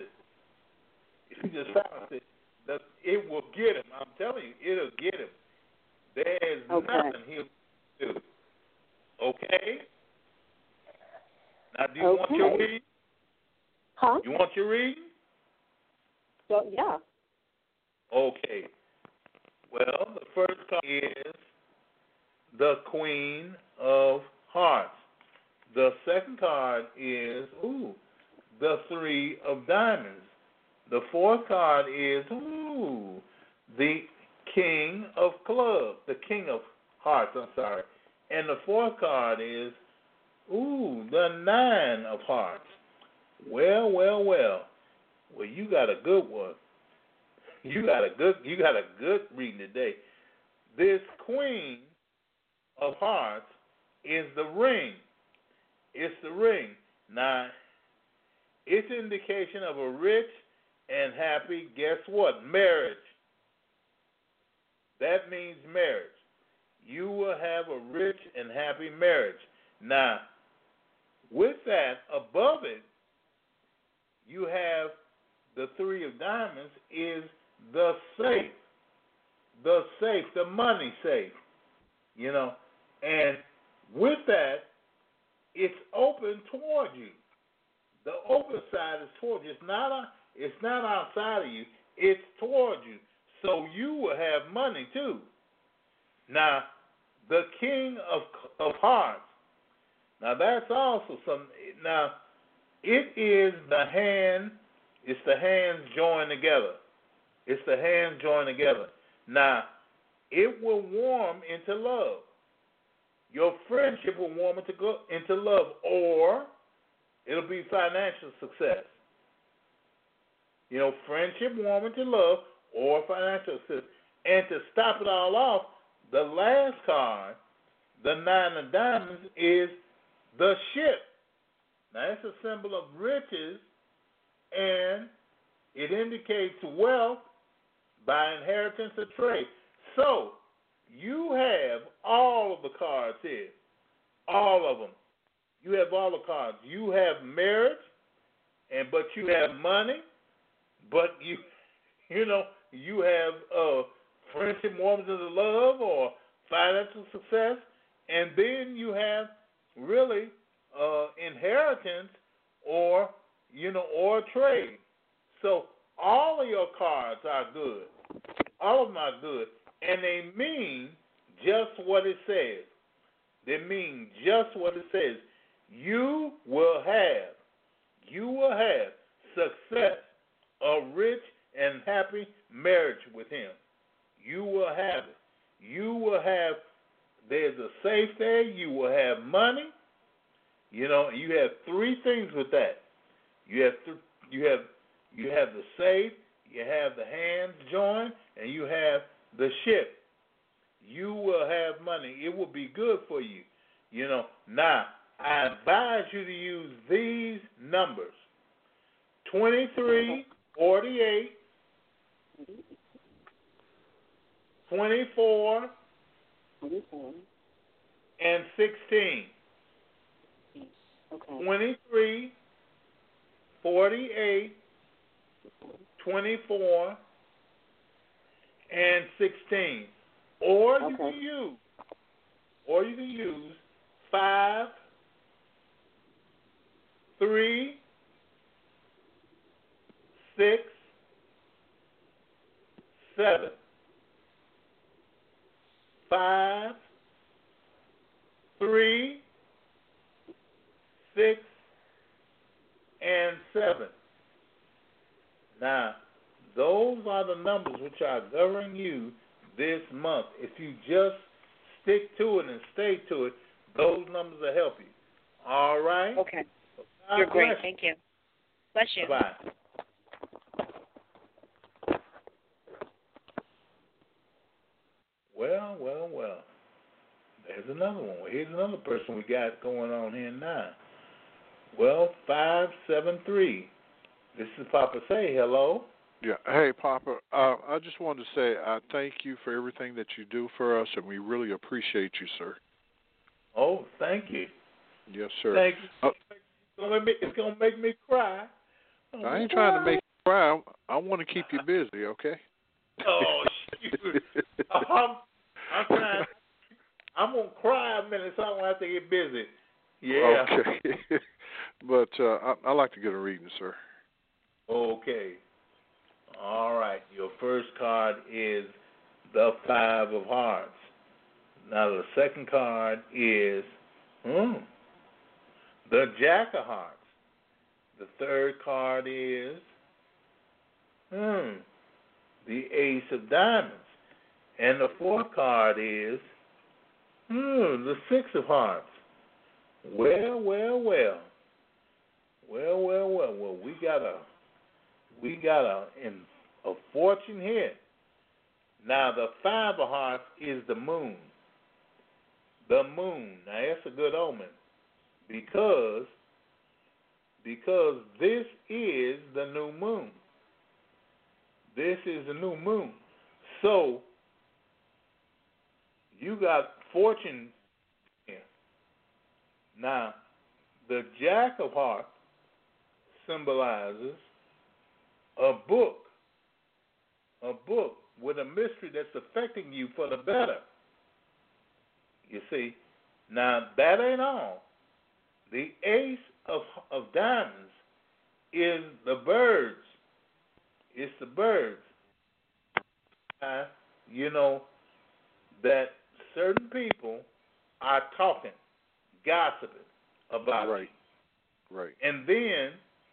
it, it will get him. I'm telling you, it'll get him. There's nothing he'll do. Okay? Now, do you want your reading? Huh? You want your reading? So, yeah. Okay. Well, the first card is the Queen of Hearts. The second card is, the Three of Diamonds. The fourth card is, the King of Clubs. The King of Hearts, I'm sorry. And the fourth card is, the Nine of Hearts. Well, you got a good one. You got a good reading today. This Queen of Hearts is the ring. It's the ring. Now, it's an indication of a rich and happy, guess what? Marriage. That means marriage. You will have a rich and happy marriage. Now, with that, above it, you have the Three of Diamonds is the safe, the money safe, and with that, it's open toward you. The open side is toward you. It's not outside of you. It's toward you. So you will have money too. Now, the King of Hearts. Now that's also something. Now, it is the hand. It's the hands joined together. It's the hands joined together. Now, it will warm into love. Your friendship will warm into love, or it'll be financial success. Friendship warm into love or financial success. And to stop it all off, the last card, the Nine of Diamonds, is the ship. Now, it's a symbol of riches, and it indicates wealth by inheritance or trade. So, you have all of the cards here. All of them. You have all the cards. You have marriage, but you have money, but you have friendship warms into love or financial success, and then you have really inheritance or trade. So all of your cards are good. All of them are good. And they mean just what it says. They mean just what it says. You will have success, a rich and happy marriage with him. You will have it. There's a safe there. You will have money. You have three things with that. You have the safe, you have the hands joined, and you have the ship. You will have money. It will be good for you. Now, I advise you to use these numbers: 23, 48, 24, and 16. Okay. 23, 48, 24, and 16. Or you can use 5, 3, 6, 7. 5, 3, 6, and 7. Now, those are the numbers which are governing you this month. If you just stick to it and stay to it, those numbers will help you. All right? Okay. God You're great. bless Thank you. Bless you. Bye-bye. Well. There's another one. Here's another person we got going on here now. Well, 573. This is Papa Say. Hello. Yeah. Hey, Papa. I just wanted to say I thank you for everything that you do for us, and we really appreciate you, sir. Oh, thank you. Yes, sir. Thank you. It's going to make me cry. I ain't trying to make you cry. I want to keep you busy, okay? Oh, shoot. I'm trying. I'm going to cry a minute so I don't have to get busy. Yeah. Okay. But I like to get a reading, sir. Okay. All right. Your first card is the 5 of Hearts. Now, the second card is the Jack of Hearts. The third card is the Ace of Diamonds. And the fourth card is the 6 of Hearts. Well, we got a fortune here. Now, the 5 of Hearts is the moon. The moon. Now, that's a good omen because this is the new moon. This is the new moon. So, you got fortune here. Now, the Jack of Hearts symbolizes a book with a mystery that's affecting you for the better. You see, now that ain't all. The Ace of Diamonds is the birds. It's the birds. You know that certain people are talking, gossiping about you. Right. And then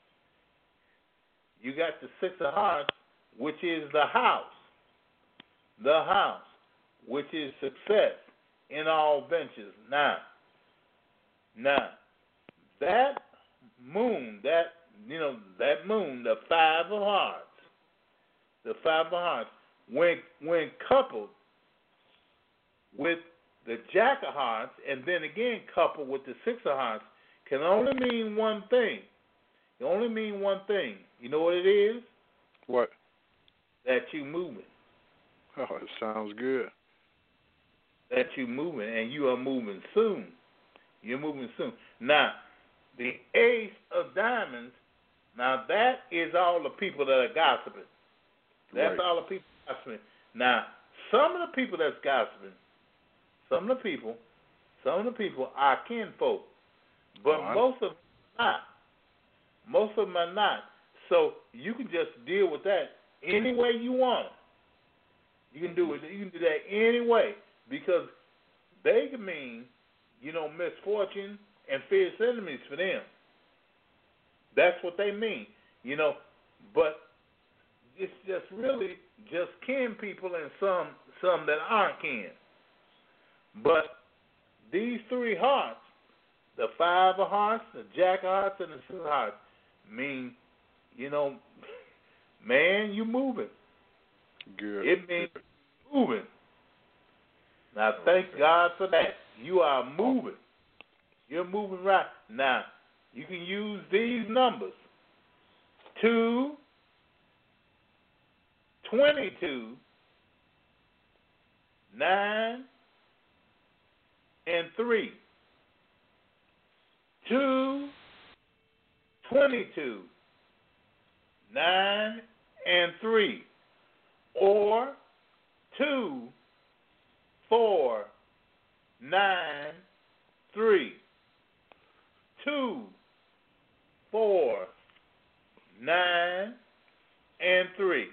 you got the 6 of Hearts, which is the house. The house, which is success in all ventures. Now, that moon, that moon, the 5 of Hearts, when coupled with the Jack of Hearts, and then again coupled with the 6 of Hearts, can only mean one thing. It only mean one thing. You know what it is? What? That you moving. Oh, it sounds good. That you moving, and you are moving soon. You're moving soon. Now, the Ace of Diamonds, now that is all the people that are gossiping. That's all the people gossiping. Now, some of the people that's gossiping, some of the people are kinfolk, but most of them are not. Most of them are not. So you can just deal with that any way you want. You can do it. You can do that any way because they can mean, misfortune and fierce enemies for them. That's what they mean, But it's just really just kin people and some that aren't kin. But these 3 hearts, the 5 of Hearts, the Jack of Hearts, and the 6 of Hearts, mean, man, you moving. Good. It means moving. Now, thank God for that. You are moving. You're moving right. Now, you can use these numbers. 2, 22, 9, and 3. 2, 22, 9, and 3. Or 2, 4, 9, 3. 2, 4, 9, and 3.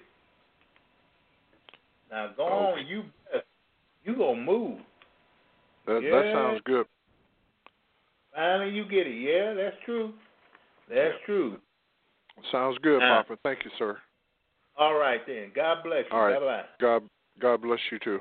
Now go on, you gonna move. That sounds good. Finally, you get it. Yeah, that's true. That's true. Sounds good, Papa. Thank you, sir. All right then. God bless you. All right. Bye-bye. God bless you too.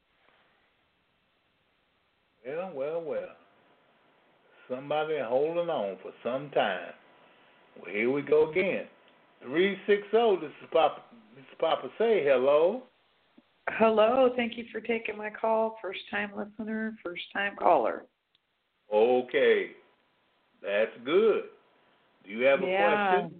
Well. Somebody holding on for some time. Well, here we go again. 360. This is Papa Say. Hello. Hello. Thank you for taking my call. First time listener, first time caller. Okay. That's good. Do you have a question?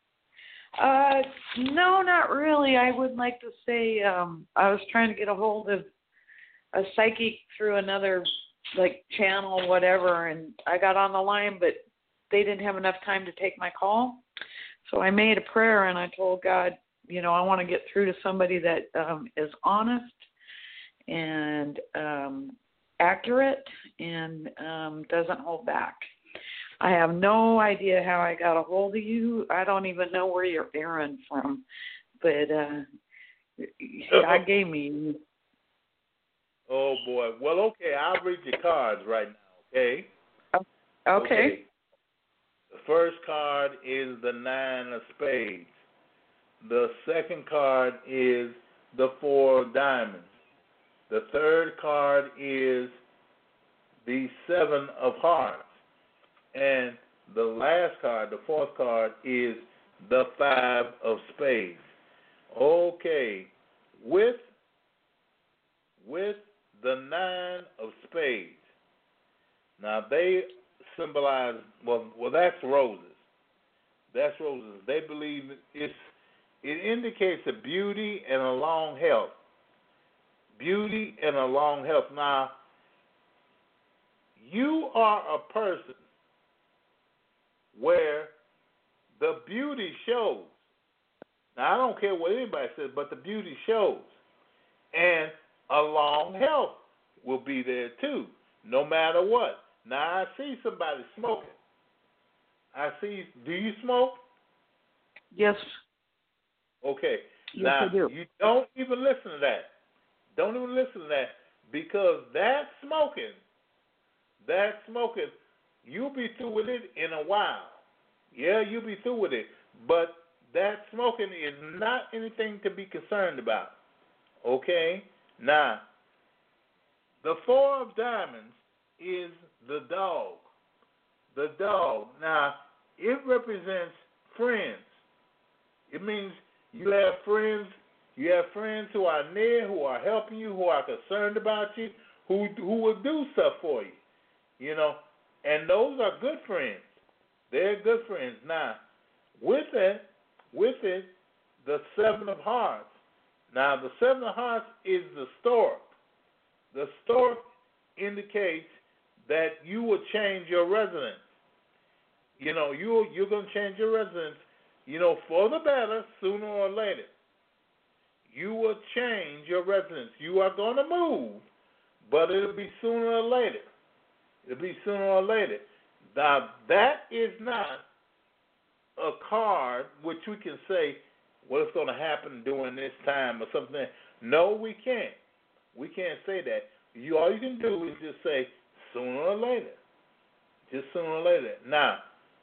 No, not really. I would like to say I was trying to get a hold of a psychic through another channel, whatever, and I got on the line, but they didn't have enough time to take my call. So I made a prayer and I told God, I want to get through to somebody that is honest and accurate and doesn't hold back. I have no idea how I got a hold of you. I don't even know where you're airing from, but God gave me. Oh, boy. Well, okay, I'll read your cards right now, okay? Okay. The first card is the 9 of spades. The second card is the 4 of diamonds. The third card is the 7 of hearts. And the last card, the fourth card, is the 5 of spades. Okay. With the 9 of spades. Now, they symbolize, well, that's roses. That's roses. They believe it indicates a beauty and a long health. Beauty and a long health. Now, you are a person where the beauty shows. Now, I don't care what anybody says, but the beauty shows. And a long health will be there too, no matter what. Now, I see somebody smoking. Do you smoke? Yes. Okay. Yes, now, I do. You don't even listen to that. Don't even listen to that, because that smoking, you'll be through with it in a while. Yeah, you'll be through with it. But that smoking is not anything to be concerned about. Okay? Now, the 4 of diamonds is the dog. The dog. Now, it represents friends. It means you have friends. You have friends who are near, who are helping you, who are concerned about you, who will do stuff for you. And those are good friends. They're good friends. Now, with it, the 7 of hearts. Now, the 7 of hearts is the stork. The stork indicates that you will change your residence. You're going to change your residence, for the better, sooner or later. You will change your residence. You are going to move, but it'll be sooner or later. It'll be sooner or later. Now, that is not a card which we can say what's going to happen during this time or something. No, we can't. We can't say that. All you can do is just say sooner or later. Just sooner or later. Now,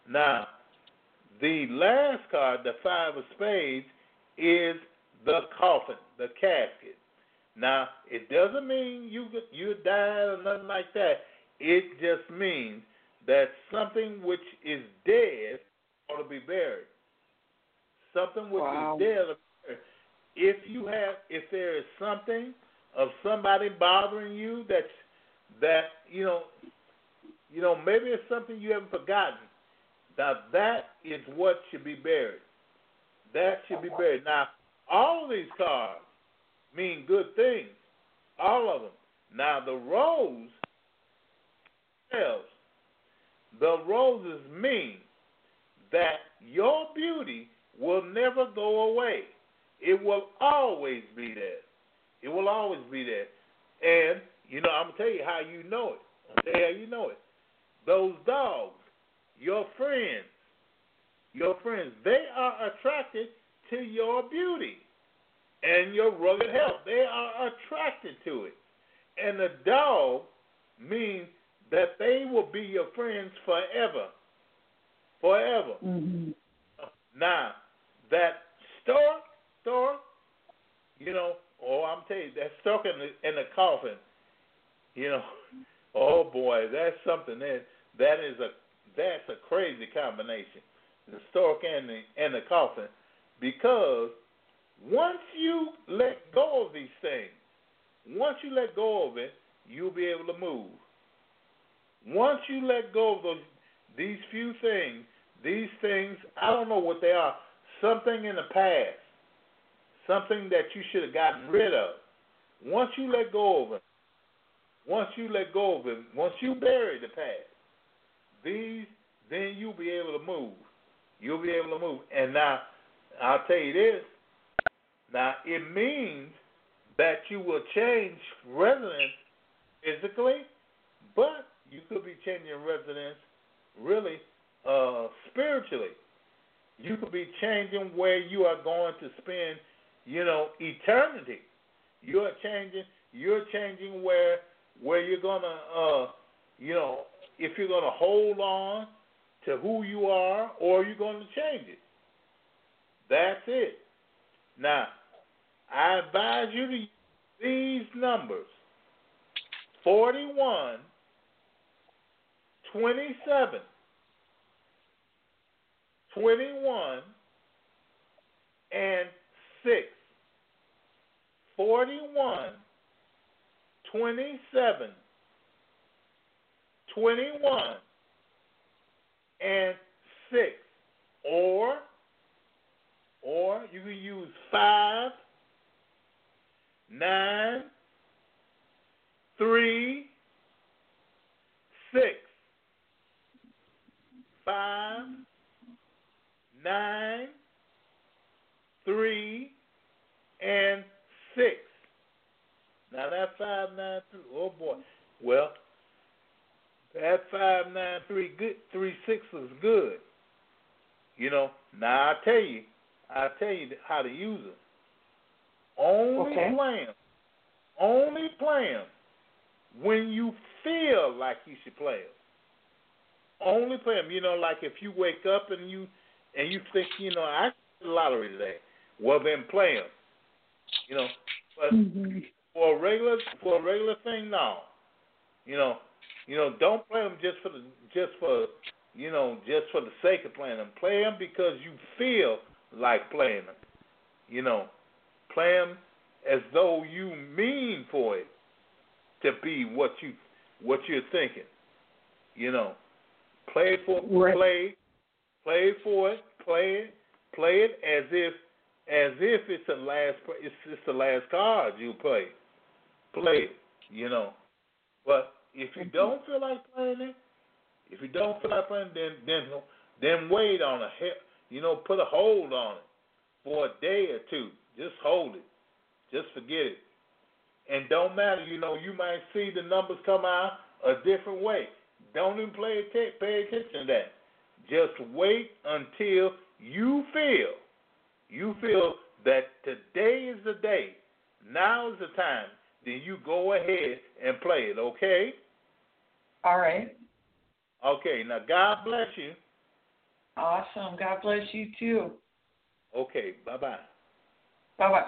the last card, the 5 of spades, is the coffin, the casket. Now, it doesn't mean you died or nothing like that. It just means that something which is dead ought to be buried. Something which Wow. is dead or buried. If there is something of somebody bothering you that maybe it's something you haven't forgotten. Now that is what should be buried. That should be buried. Now all of these cards mean good things. All of them. Now the rose tells. The roses mean that your beauty will never go away. It will always be there. It will always be there. And, I'm going to tell you how you know it. Those dogs, your friends, they are attracted to your beauty and your rugged health. They are attracted to it. And the dog means that they will be your friends forever. Forever. Mm-hmm. Now, that stork, I'm telling you, that stork in the coffin, oh boy, that's something that's a crazy combination. The stork and the coffin, because once you let go of these things, once you let go of it, you'll be able to move. Once you let go of these few things, I don't know what they are, something in the past, something that you should have gotten rid of. Once you let go of it, once you bury the past, then you'll be able to move. You'll be able to move. And now, I'll tell you this, now it means that you will change residence physically, but you could be changing residence really spiritually. You could be changing where you are going to spend, eternity. You're changing where you're gonna, if you're gonna hold on to who you are, or you're gonna change it. That's it. Now, I advise you to use these numbers: 41, 27, 21, and 6. 41, 27, 21, and 6. Or you can use 5, 9, 3, 6. 5, 9, 3, and 6. Now that 5, 9, 3. Oh boy. Well, that 5, 9, 3, good. 3, 6 is good. Now I'll tell you how to use them. Only play them when you feel like you should play them. Only play them. Like if you wake up and you think, I got the lottery today. Well, then play them. But for a regular thing, no. Don't play them just for the sake of playing them. Play them because you feel like playing them. Play them as though you mean for it to be what you're thinking. Play for it. Play it as if it's the last card you play. Play it. But if you don't feel like playing it, then wait on it. Put a hold on it for a day or two. Just hold it. Just forget it. And don't matter, you might see the numbers come out a different way. Don't even pay attention to that. Just wait until you feel that today is the day. Now is the time. Then you go ahead and play it, okay? All right. Okay, now God bless you. Awesome. God bless you too. Okay, bye-bye. Bye-bye.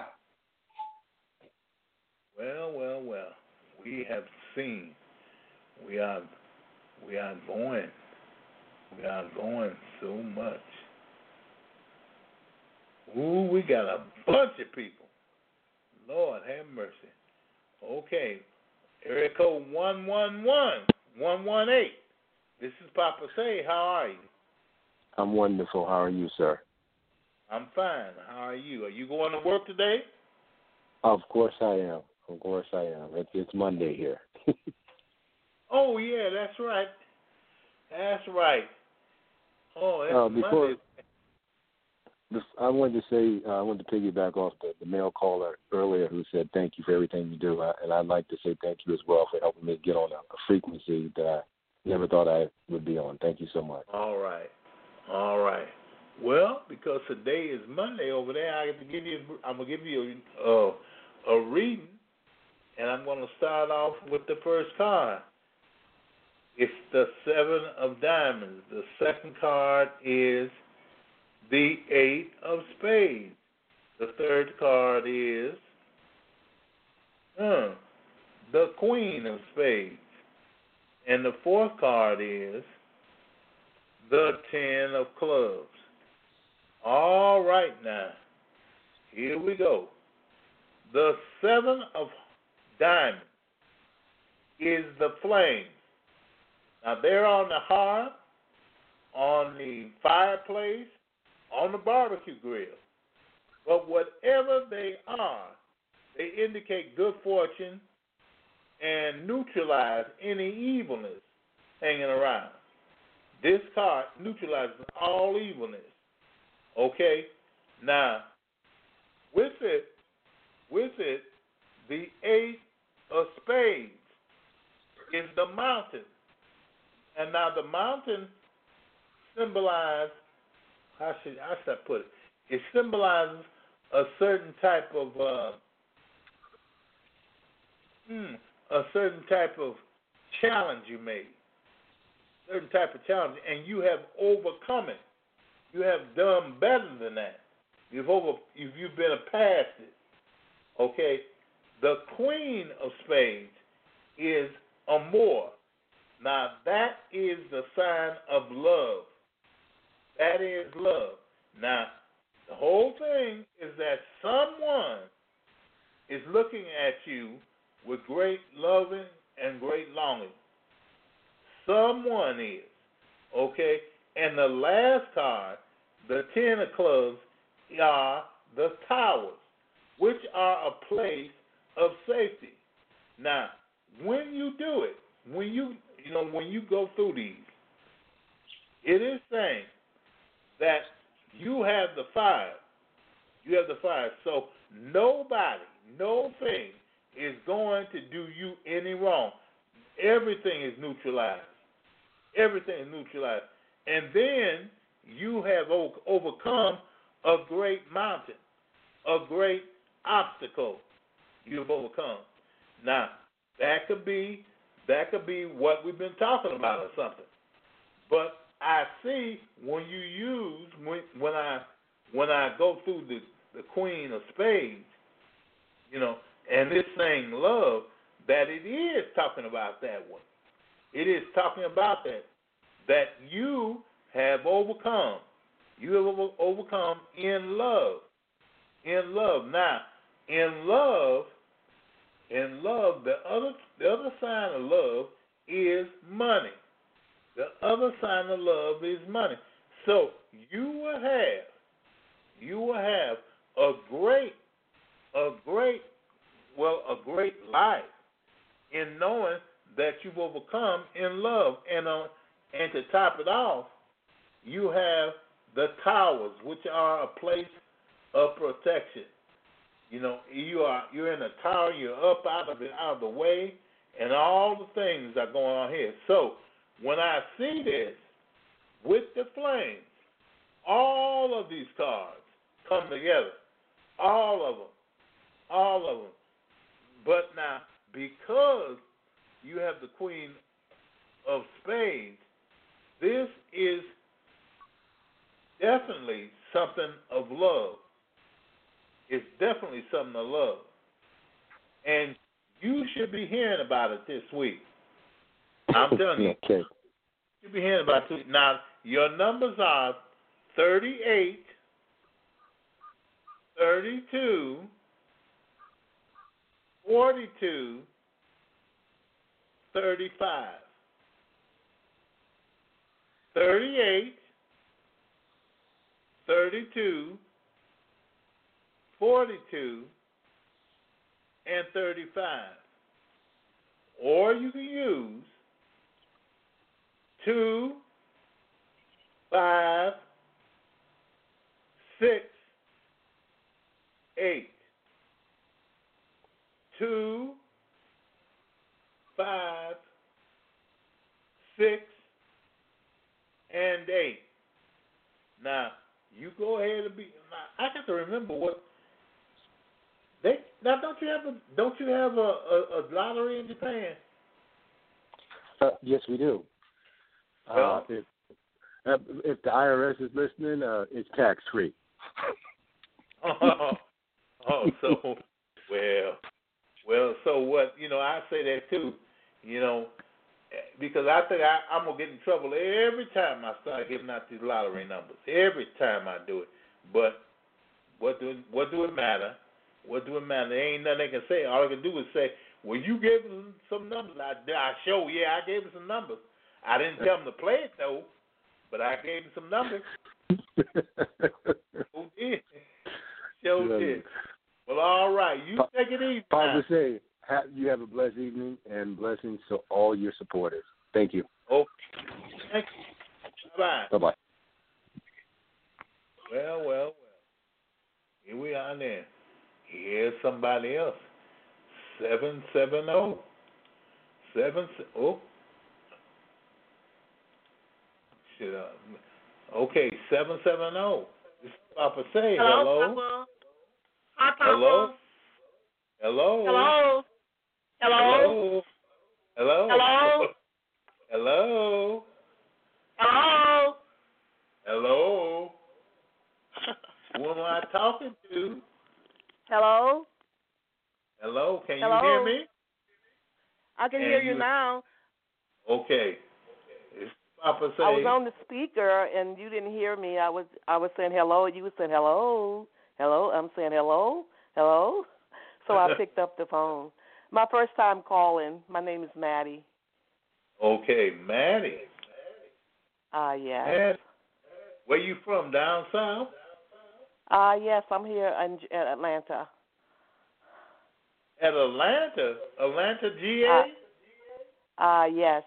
Well. We have seen. We are going so much. we got a bunch of people. Lord have mercy. Okay. Area code 111-118. This is Papa Say. How are you? I'm wonderful. How are you, sir? I'm fine. How are you? Are you going to work today? Of course I am. It's Monday here. Oh, yeah, that's right. That's right. Oh, that's Monday. I wanted to piggyback off the male caller earlier who said thank you for everything you do, and I'd like to say thank you as well for helping me get on a frequency that I never thought I would be on. Thank you so much. All right. Well, because today is Monday over there, I'm gonna give you a reading, and I'm gonna start off with the first card. It's the 7 of Diamonds. The second card is the 8 of Spades. The third card is the Queen of Spades. And the fourth card is the 10 of Clubs. All right now, here we go. The 7 of Diamonds is the flames. Now, they're on the hearth, on the fireplace, on the barbecue grill. But whatever they are, they indicate good fortune and neutralize any evilness hanging around. This card neutralizes all evilness. Okay? Now, with it, the 8 of Spades is the mountain. And now the mountain symbolizes, how should I put it? It symbolizes a certain type of challenge you made. Certain type of challenge, and you have overcome it. You have done better than that. You've been past it. Okay? The Queen of Spades is Amor. Now, that is the sign of love. That is love. Now, the whole thing is that someone is looking at you with great loving and great longing. Someone is. Okay? And the last card, the 10 of Clubs, are the Towers, which are a place of safety. Now, when you do it, when you go through these, it is saying that you have the fire. You have the fire. So nobody, no thing is going to do you any wrong. Everything is neutralized. Everything is neutralized. And then you have overcome a great mountain, a great obstacle you've overcome. Now, that could be what we've been talking about or something. But I see when I go through the Queen of Spades, and it's saying love, that it is talking about that one. It is talking about that you have overcome. You have overcome in love. In love. Now, in love, the other sign of love is money. The other sign of love is money. So you will have a great life in knowing that you've overcome in love. And to top it off, you have the Towers, which are a place of protection. You're in a tower, you're up out of the way, and all the things are going on here. So when I see this with the flames, all of these cards come together. All of them. But now, because you have the Queen of Spades, this is definitely something of love. It's definitely something of love. And you should be hearing about it this week. I'm telling you. Okay. You should be hearing about it. Now, your numbers are 38, 32, 42, 35, 38, 32, 42, and 35. Or you can use 2, 5, 6, 8. 2, 5, 6, and 8. Now, you go ahead and be. Now, I got to remember what they. Now, don't you have a lottery in Japan? Yes, we do. If the IRS is listening, it's tax free. So well, so what? I say that too. Because I think I'm gonna get in trouble every time I start giving out these lottery numbers. Every time I do it. But what do it matter? What do it matter? There ain't nothing they can say. All I can do is say, well, you gave them some numbers. I gave them some numbers. I didn't tell them to play it though, but I gave them some numbers. Sure did. Well, all right. You take it easy. Papa say, you have a blessed evening and blessings to all your supporters. Thank you. Okay. Thank you. Bye-bye. Bye-bye. Well. Here we are then. Here's somebody else. 770. Okay, 770. This is Papa Say. Hello. Papa. Hi, Papa. Hello. Hello. Hello. Hello. Hello. Hello. Hello. Hello. Who am I talking to? Hello. Hello. Can Hello? you hear me? I can hear you now. Okay. It's Papa Say. I was on the speaker and you didn't hear me. I was saying hello. You were saying hello. Hello. I'm saying hello. Hello. So I picked up the phone. My first time calling. My name is Maddie. Okay, Maddie. Yes. Maddie. Where you from? Down south? Yes, I'm here in Atlanta. At Atlanta? Atlanta, GA? Yes.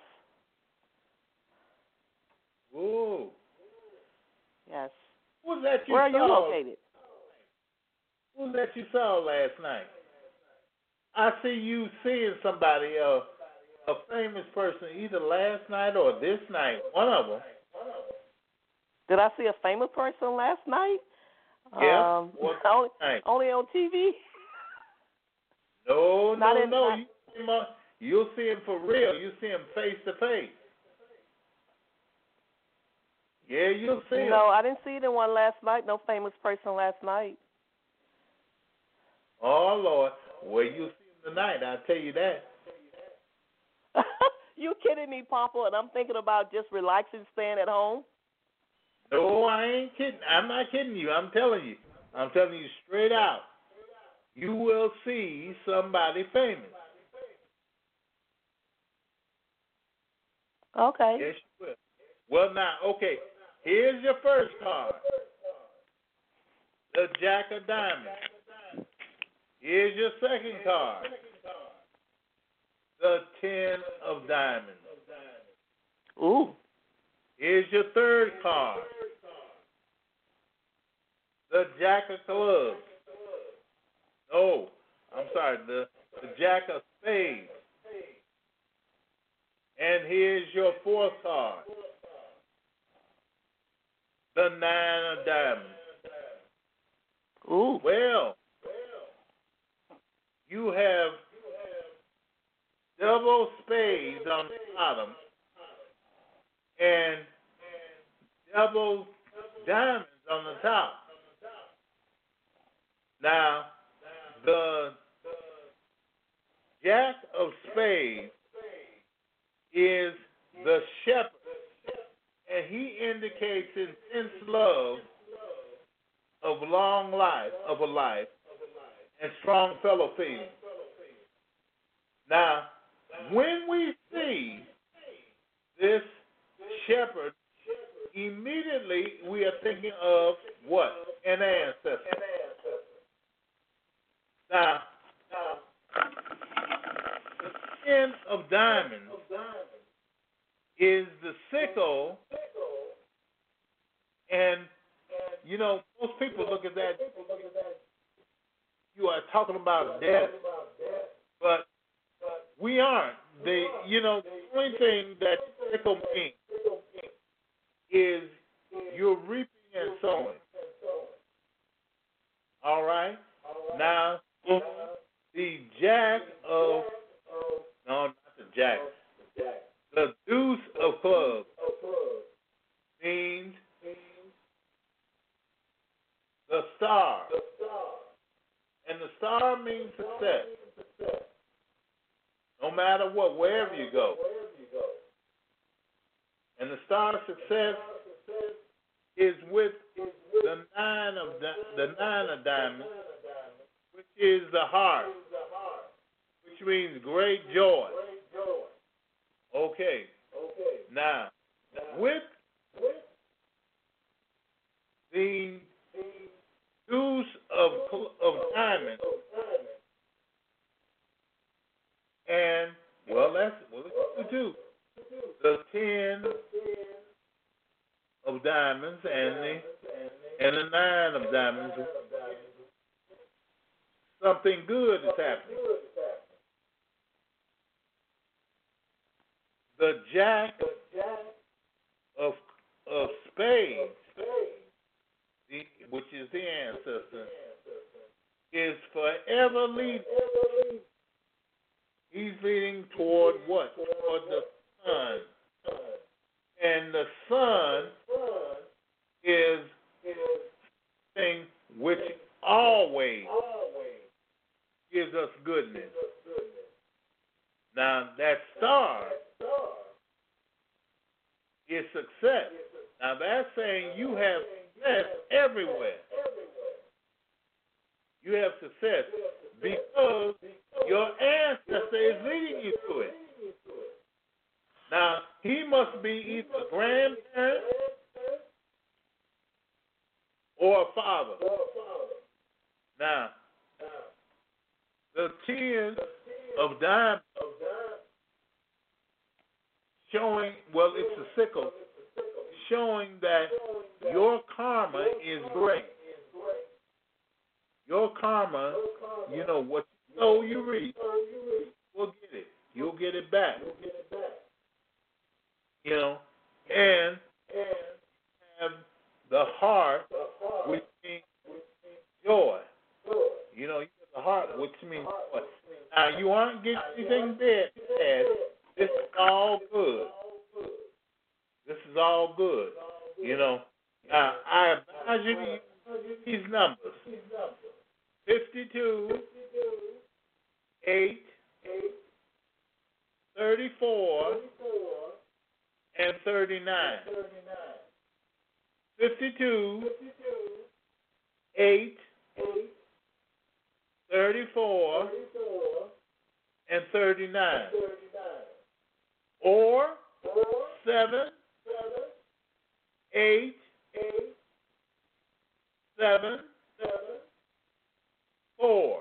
Ooh. Yes. Who was that you Where saw? are you located? Who was that you saw last night? I see you seeing somebody, a famous person, either last night or this night. One of them. Did I see a famous person last night? Yeah. Only on TV. No. You'll see him for real. You see him face to face. Yeah, you'll see him. No, I didn't see anyone last night. No famous person last night. Oh, Lord. Well, you'll see him tonight. I'll tell you that. You kidding me, Papa? And I'm thinking about just relaxing, staying at home? No, I ain't kidding. I'm not kidding you. I'm telling you. I'm telling you straight out. You will see somebody famous. Okay. Yes, you will. Well, now, okay. Here's your first card. The Jack of Diamonds. Here's your second card. The 10 of Diamonds. Ooh. Here's your third card. The Jack of Clubs. No, I'm sorry, the Jack of Spades. And here's your fourth card. The 9 of Diamonds. Ooh. Well, you have double spades on the bottom and double diamonds on the top. Now, the Jack of Spades is the shepherd, and he indicates intense love of long life, and strong fellow feeling. Now, when we see this shepherd, immediately we are thinking of what? An ancestor. Now, the 10 of diamonds is the sickle, and most people look at that. You are talking about death, but we aren't. The only thing that sickle means is you're reaping and sowing. All right. Now, the jack of not the jack. The deuce of clubs means the star. And the star means success. No matter what, wherever you go. And the star of success is with the nine of diamonds, which is the heart, which means great joy. Okay. Now, with the deuce of diamonds, and let's do the 10 of diamonds and the 9 of diamonds. Something good is happening. The jack of spades, which is the ancestor, is forever leading. He's leading toward what? Toward the sun. And the sun is thing which always gives us goodness. Now, that star is success. Now, that's saying you have success everywhere. You have success because your ancestor is leading you to it. Now, he must be either a grandparent or a father. Now, the 10 of diamonds showing, it's a sickle, showing that your karma is great. Your karma, what you sow, you reap. You'll get it. You'll get it back. And have the heart, which means joy. You have the heart, which means joy. Now, you aren't getting anything bad. This is all good. This is all good. Now, I advise you to use these numbers. 52, 8, 34, and 39. 52, 8, 34, and 39. Or 7, 8, 7, 4.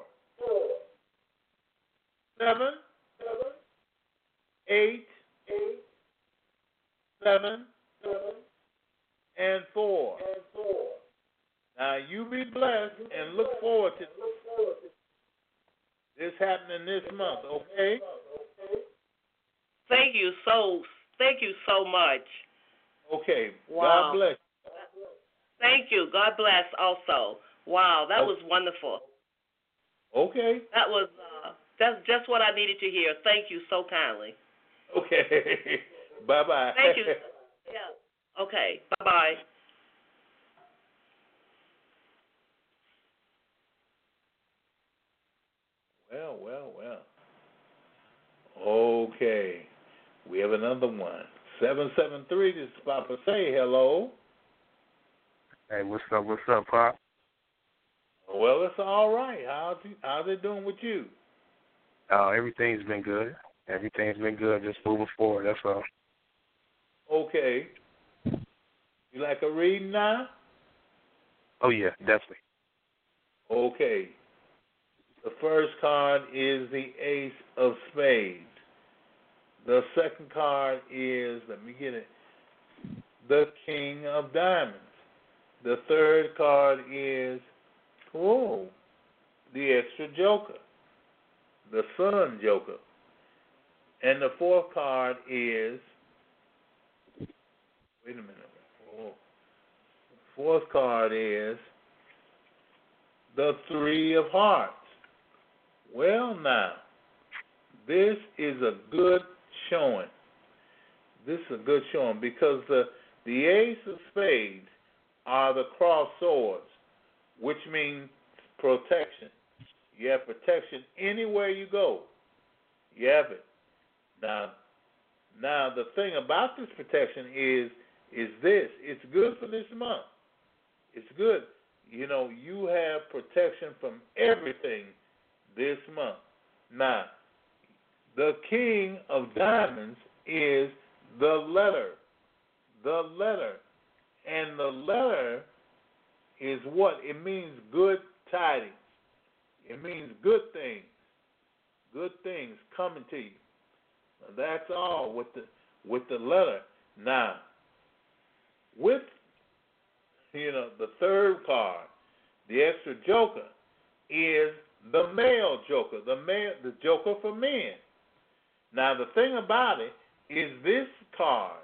7, 8, 7, and 4. Now you be blessed and look forward to this happening this month, okay? Thank you so much. Okay. Wow. God bless. Thank you. God bless also. Wow, that was wonderful. Okay. That's just what I needed to hear. Thank you so kindly. Okay. Bye-bye. Thank you. Yeah. Okay. Bye-bye. Well. Okay. We have another one. 773, this is Papa Say. Hello. Hey, what's up, Pop? Well, it's all right. How's it doing with you? Everything's been good. Everything's been good. Just moving forward. That's all. Okay. You like a reading now? Oh yeah, definitely. Okay. The first card is the Ace of Spades. The second card is, let me get it, the King of Diamonds. The third card is, the Extra Joker, the Sun Joker. And the fourth card is, wait a minute. The fourth card is the Three of Hearts. Well, now, this is a good showing. This is a good showing because the Ace of Spades are the crossed swords, which means protection. You have protection anywhere you go. You have it. Now the thing about this protection is this. It's good for this month. It's good. You know, you have protection from everything this month. Now, the King of Diamonds is the letter. The letter. And the letter is what? It means good tidings. It means good things. Good things coming to you. That's all with the letter. Now, with the third card, the Extra Joker, is the male Joker, the Joker for men. Now, the thing about it is this card,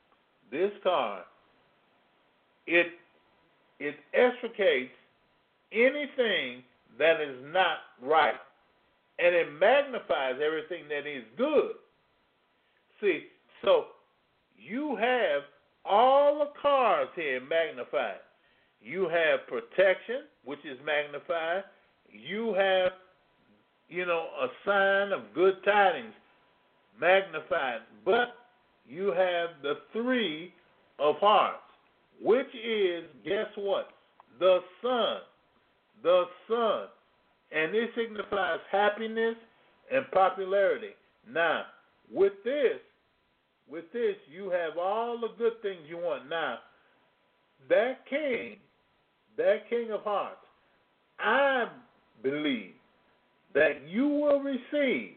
it extricates anything that is not right, and it magnifies everything that is good. See, so you have all the cards here magnified. You have protection, which is magnified. You have, a sign of good tidings magnified. But you have the Three of Hearts, which is, guess what? The sun. The sun. And it signifies happiness and popularity. Now, with this, you have all the good things you want. Now, that king of hearts, I believe that you will receive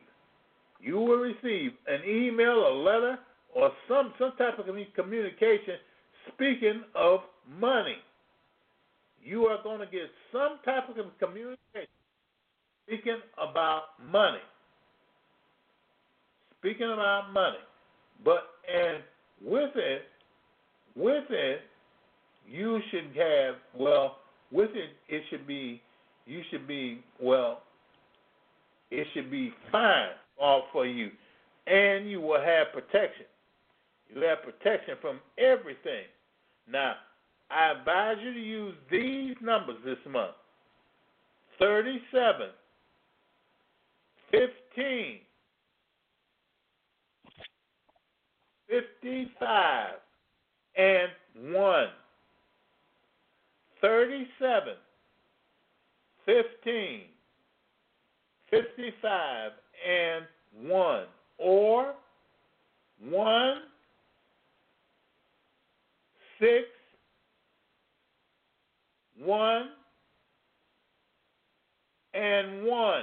an email, a letter, or some type of communication speaking of money. You are going to get some type of communication speaking about money. Speaking about money. And with it, you should have, it should be fine all for you. And you will have protection. You have protection from everything. Now, I advise you to use these numbers this month. 37, 15, 55, and 1. 37, 15, 55, and 1. Or 1, 6, 1, and 1.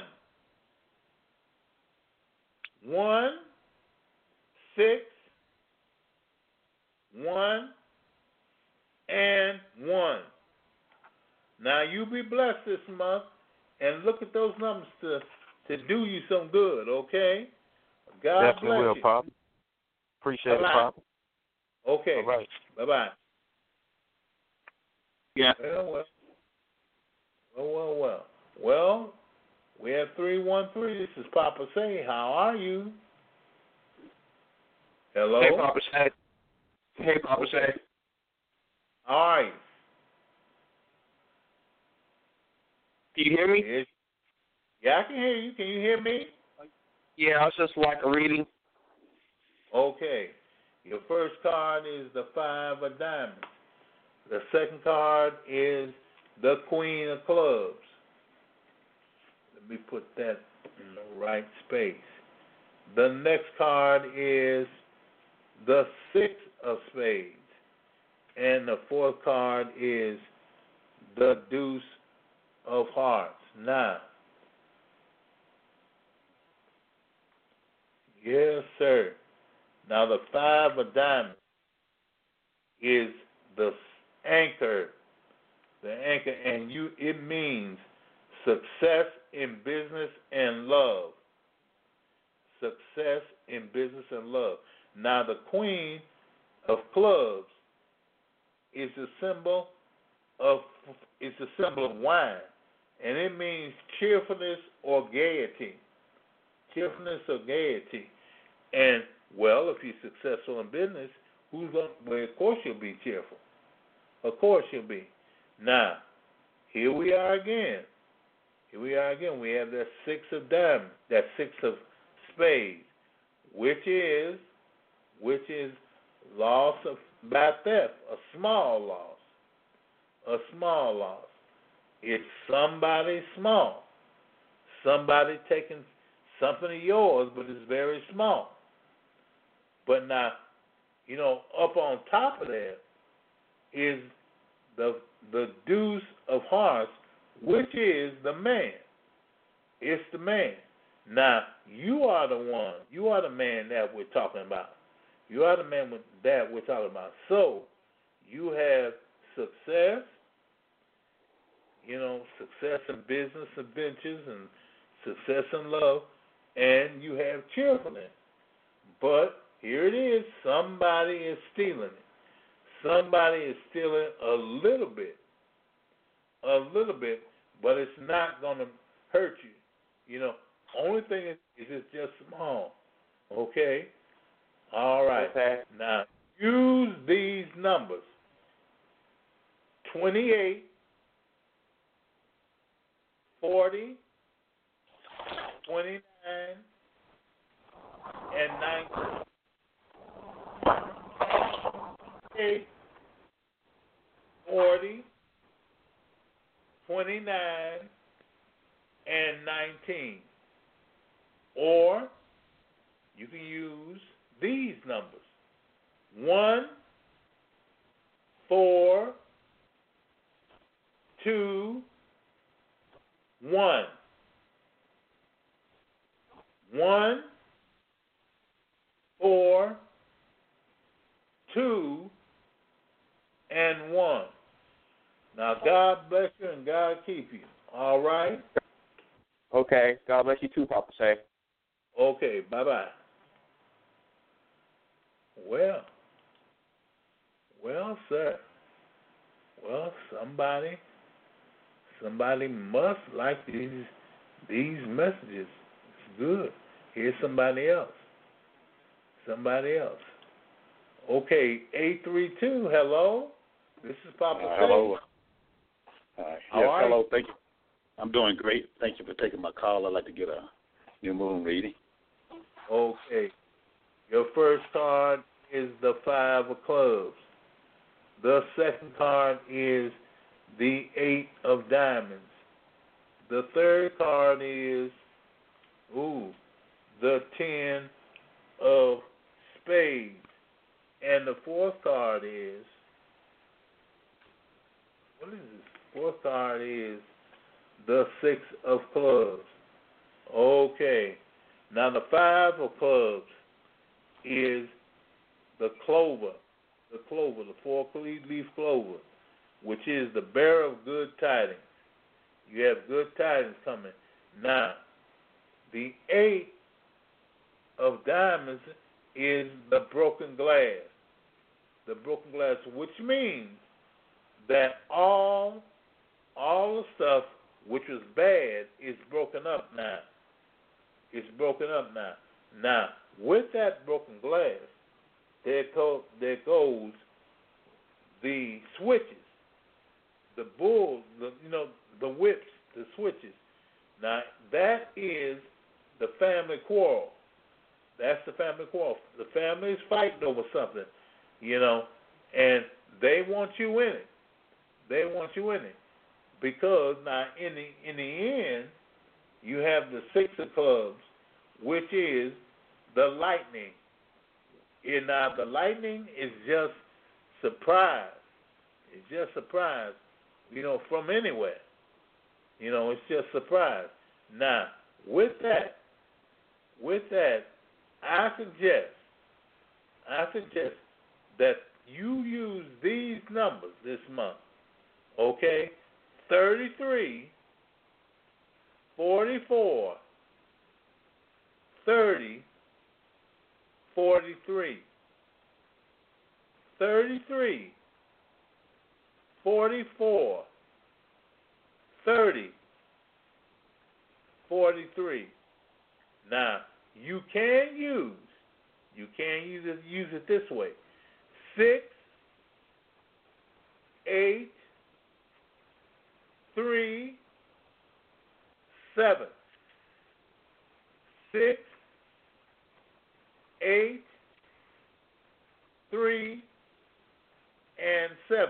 1, 6, 1, and 1. Now you be blessed this month, and look at those numbers to do you some good, okay? God Definitely bless will, you. Pop. Appreciate Bye-bye. it, Pop. Okay. All right. Bye-bye. Yeah. Well, we have 313. This is Papa Say. How are you? Hello? Hey, Papa Say. Hey, Papa Say. How are you? Can you hear me? Yeah, I can hear you. Can you hear me? Yeah, I was just like a reading. Okay. Your first card is the Five of Diamonds. The second card is the Queen of Clubs. Let me put that in the right space. The next card is the 6 of spades. And the fourth card is the deuce of hearts. Now, yes, sir. Now, the 5 of diamonds is the anchor. The anchor, and it means success in business and love. Success in business and love. Now, the Queen of Clubs is a symbol of wine, and it means cheerfulness or gaiety. Cheerfulness or gaiety. And, well, if you're successful in business, well, of course you'll be cheerful. Of course you'll be. Now, here we are again. We have that 6 of diamonds, that 6 of spades, which is loss by theft, a small loss. A small loss. It's somebody small. Somebody taking something of yours, but it's very small. But now, up on top of that is the deuce of hearts, which is the man. It's the man. Now, you are the one. You are the man that we're talking about. You are the man that we're talking about. So, you have success, success in business adventures and success in love, and you have cheerfulness. But here it is. Somebody is stealing it. Somebody is stealing a little bit, but it's not going to hurt you. Only thing is it's just small. Okay? All right. Okay. Now, use these numbers. 28, 40, 29, and 19. 8, 40, 29, and 19. Or you can use these numbers. 1, 4, 2, 1. 1, 4, 2, and 1. Now, God bless you and God keep you. All right? Okay. God bless you too, Papa Say. Okay. Bye-bye. Well, sir. Well, somebody must like these messages. It's good. Here's somebody else. Okay, 832, hello. This is Papa Say. Hello. Yes, hello. You? Thank you. I'm doing great. Thank you for taking my call. I'd like to get a new moon reading. Okay. Your first card is the 5 of clubs. The second card is the 8 of diamonds. The third card is, the 10 of spades. And the fourth card is, what is this? Fourth card is the 6 of clubs. Okay. Now the 5 of clubs is the clover, the 4-leaf clover, which is the bearer of good tidings. You have good tidings coming. Now, the 8 of diamonds is the broken glass. The broken glass, which means that all the stuff which was bad is broken up now. It's broken up now. Now, with that broken glass, there goes the switches, the bulls, the whips, the switches. Now, that is the family quarrel. That's the family quarrel. The family is fighting over something, and they want you in it. They want you in it because now, in the end, you have the six of clubs, which is the lightning. And now the lightning is just surprise. It's just surprise, from anywhere. It's just surprise. Now, with that, I suggest that you use these numbers this month. Okay? 33, 44, 30, 43. 33, 44, 30, 43. Now, you can use it this way. 6, 8, 3, 7. 6, 8, 3, and 7.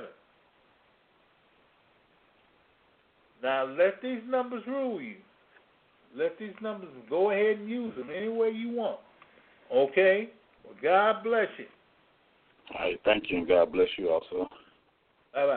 Now let these numbers rule you. Let these numbers, go ahead and use them any way you want. Okay? Well, God bless you. All right, thank you, and God bless you also. Bye-bye.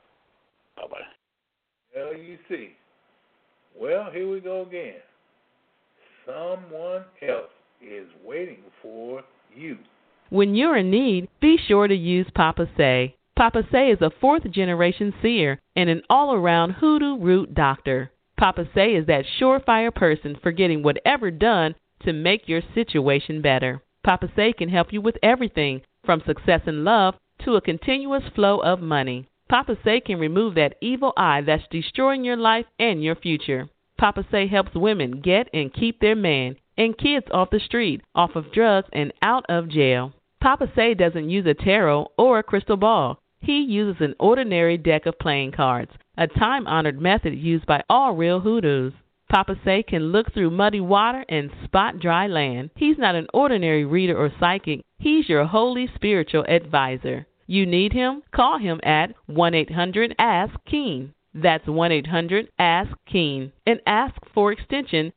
Bye-bye. LUC. Well, here we go again. Someone else is waiting for you. When you're in need, be sure to use Papa Say. Papa Say is a fourth-generation seer and an all-around hoodoo root doctor. Papa Say is that surefire person for getting whatever done to make your situation better. Papa Say can help you with everything from success in love to a continuous flow of money. Papa Say can remove that evil eye that's destroying your life and your future. Papa Say helps women get and keep their man and kids off the street, off of drugs, and out of jail. Papa Say doesn't use a tarot or a crystal ball. He uses an ordinary deck of playing cards, a time-honored method used by all real hoodoos. Papa Say can look through muddy water and spot dry land. He's not an ordinary reader or psychic. He's your holy spiritual advisor. You need him? Call him at 1-800-ASK-KEEN. That's 1-800-ASK-KEEN. And ask for extension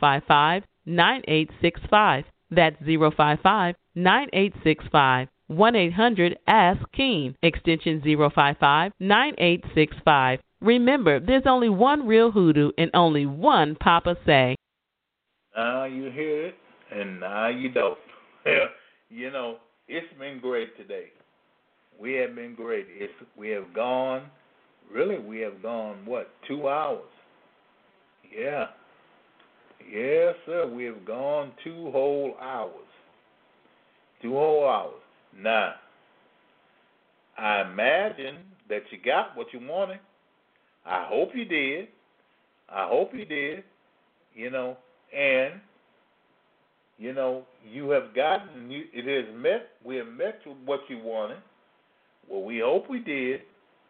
055-9865. That's 055-9865. 1-800-ASK-KEEN, extension 055-9865. Remember, there's only one real hoodoo and only one Papa Say. Now you hear it, and now you don't. It's been great today. We have been great. We have gone, 2 hours? Yeah. Yes, sir, we have gone 2 whole hours. 2 whole hours. Now, I imagine that you got what you wanted. I hope you did. And, you have gotten, we have met what you wanted. Well, we hope we did.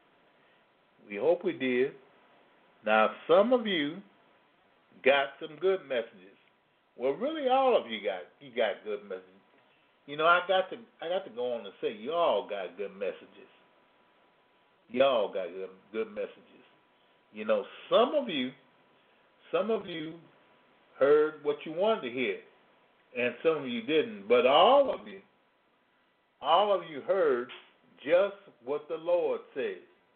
Now, some of you got some good messages. Well, really, all of you got good messages. I got to go on and say, y'all got good messages. Y'all got good messages. Some of you heard what you wanted to hear, and some of you didn't. But all of you heard just what the Lord says.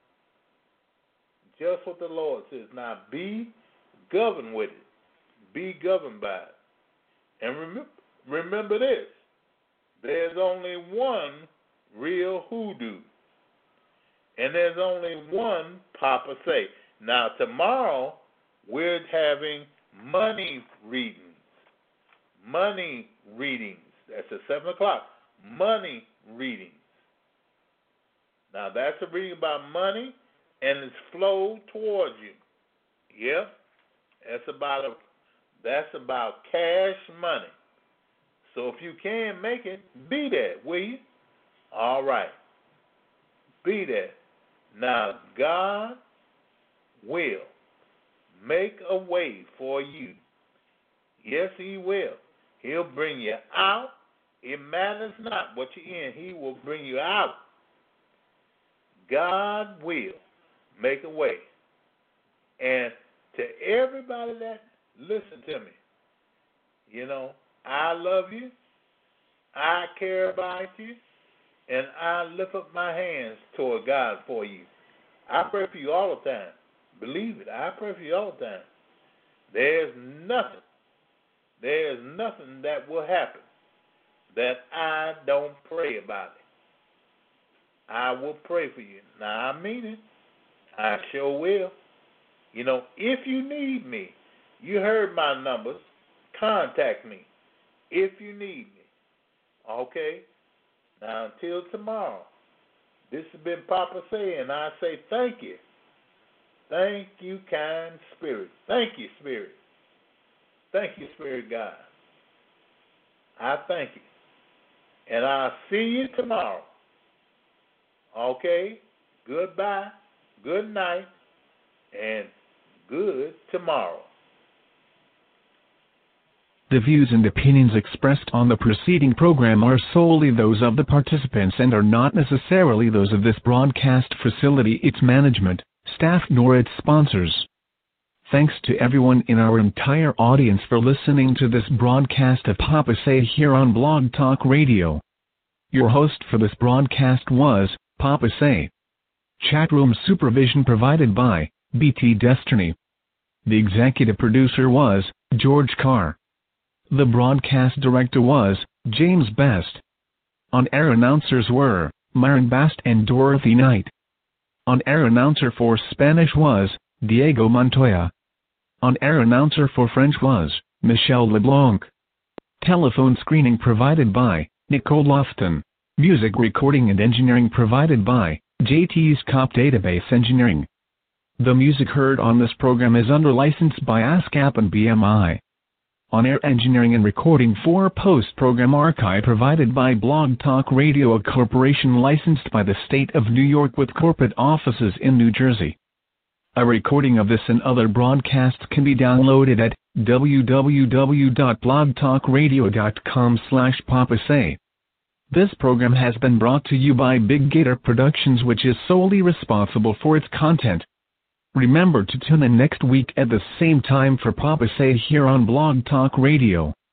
Just what the Lord says. Now, be governed with it. Be governed by it. And remember this. There's only one real hoodoo. And there's only one Papa Say. Now, tomorrow, we're having money readings. Money readings. That's at 7 o'clock. Money readings. Now, that's a reading about money and its flow towards you. Yep. That's about cash money. So if you can make it, be there, will you? All right. Be there. Now, God will make a way for you. Yes, He will. He'll bring you out. It matters not what you're in. He will bring you out. God will make a way. And to everybody that listen to me. You know, I love you. I care about you. And I lift up my hands toward God for you. I pray for you all the time. Believe it. I pray for you all the time. There's nothing that will happen that I don't pray about it. I will pray for you. Now, I mean it. I sure will. You know, if you need me, you heard my numbers, contact me if you need me. Okay? Now, until tomorrow, this has been Papa Say, and I say thank you. Thank you, kind Spirit. Thank you, Spirit. Thank you, Spirit God. I thank you. And I'll see you tomorrow. Okay? Goodbye, good night, and good tomorrow. The views and opinions expressed on the preceding program are solely those of the participants and are not necessarily those of this broadcast facility, its management, staff, nor its sponsors. Thanks to everyone in our entire audience for listening to this broadcast of Papa Say here on Blog Talk Radio. Your host for this broadcast was Papa Say. Chatroom supervision provided by BT Destiny. The executive producer was George Carr. The broadcast director was James Best. On-air announcers were Myron Bast and Dorothy Knight. On-air announcer for Spanish was Diego Montoya. On-air announcer for French was Michelle LeBlanc. Telephone screening provided by Nicole Lofton. Music recording and engineering provided by JT's Cop Database Engineering. The music heard on this program is under license by ASCAP and BMI. On-air engineering and recording for post-program archive provided by Blog Talk Radio, a corporation licensed by the state of New York with corporate offices in New Jersey. A recording of this and other broadcasts can be downloaded at www.blogtalkradio.com/papasay. This program has been brought to you by Big Gator Productions, which is solely responsible for its content. Remember to tune in next week at the same time for Papa Say here on Blog Talk Radio.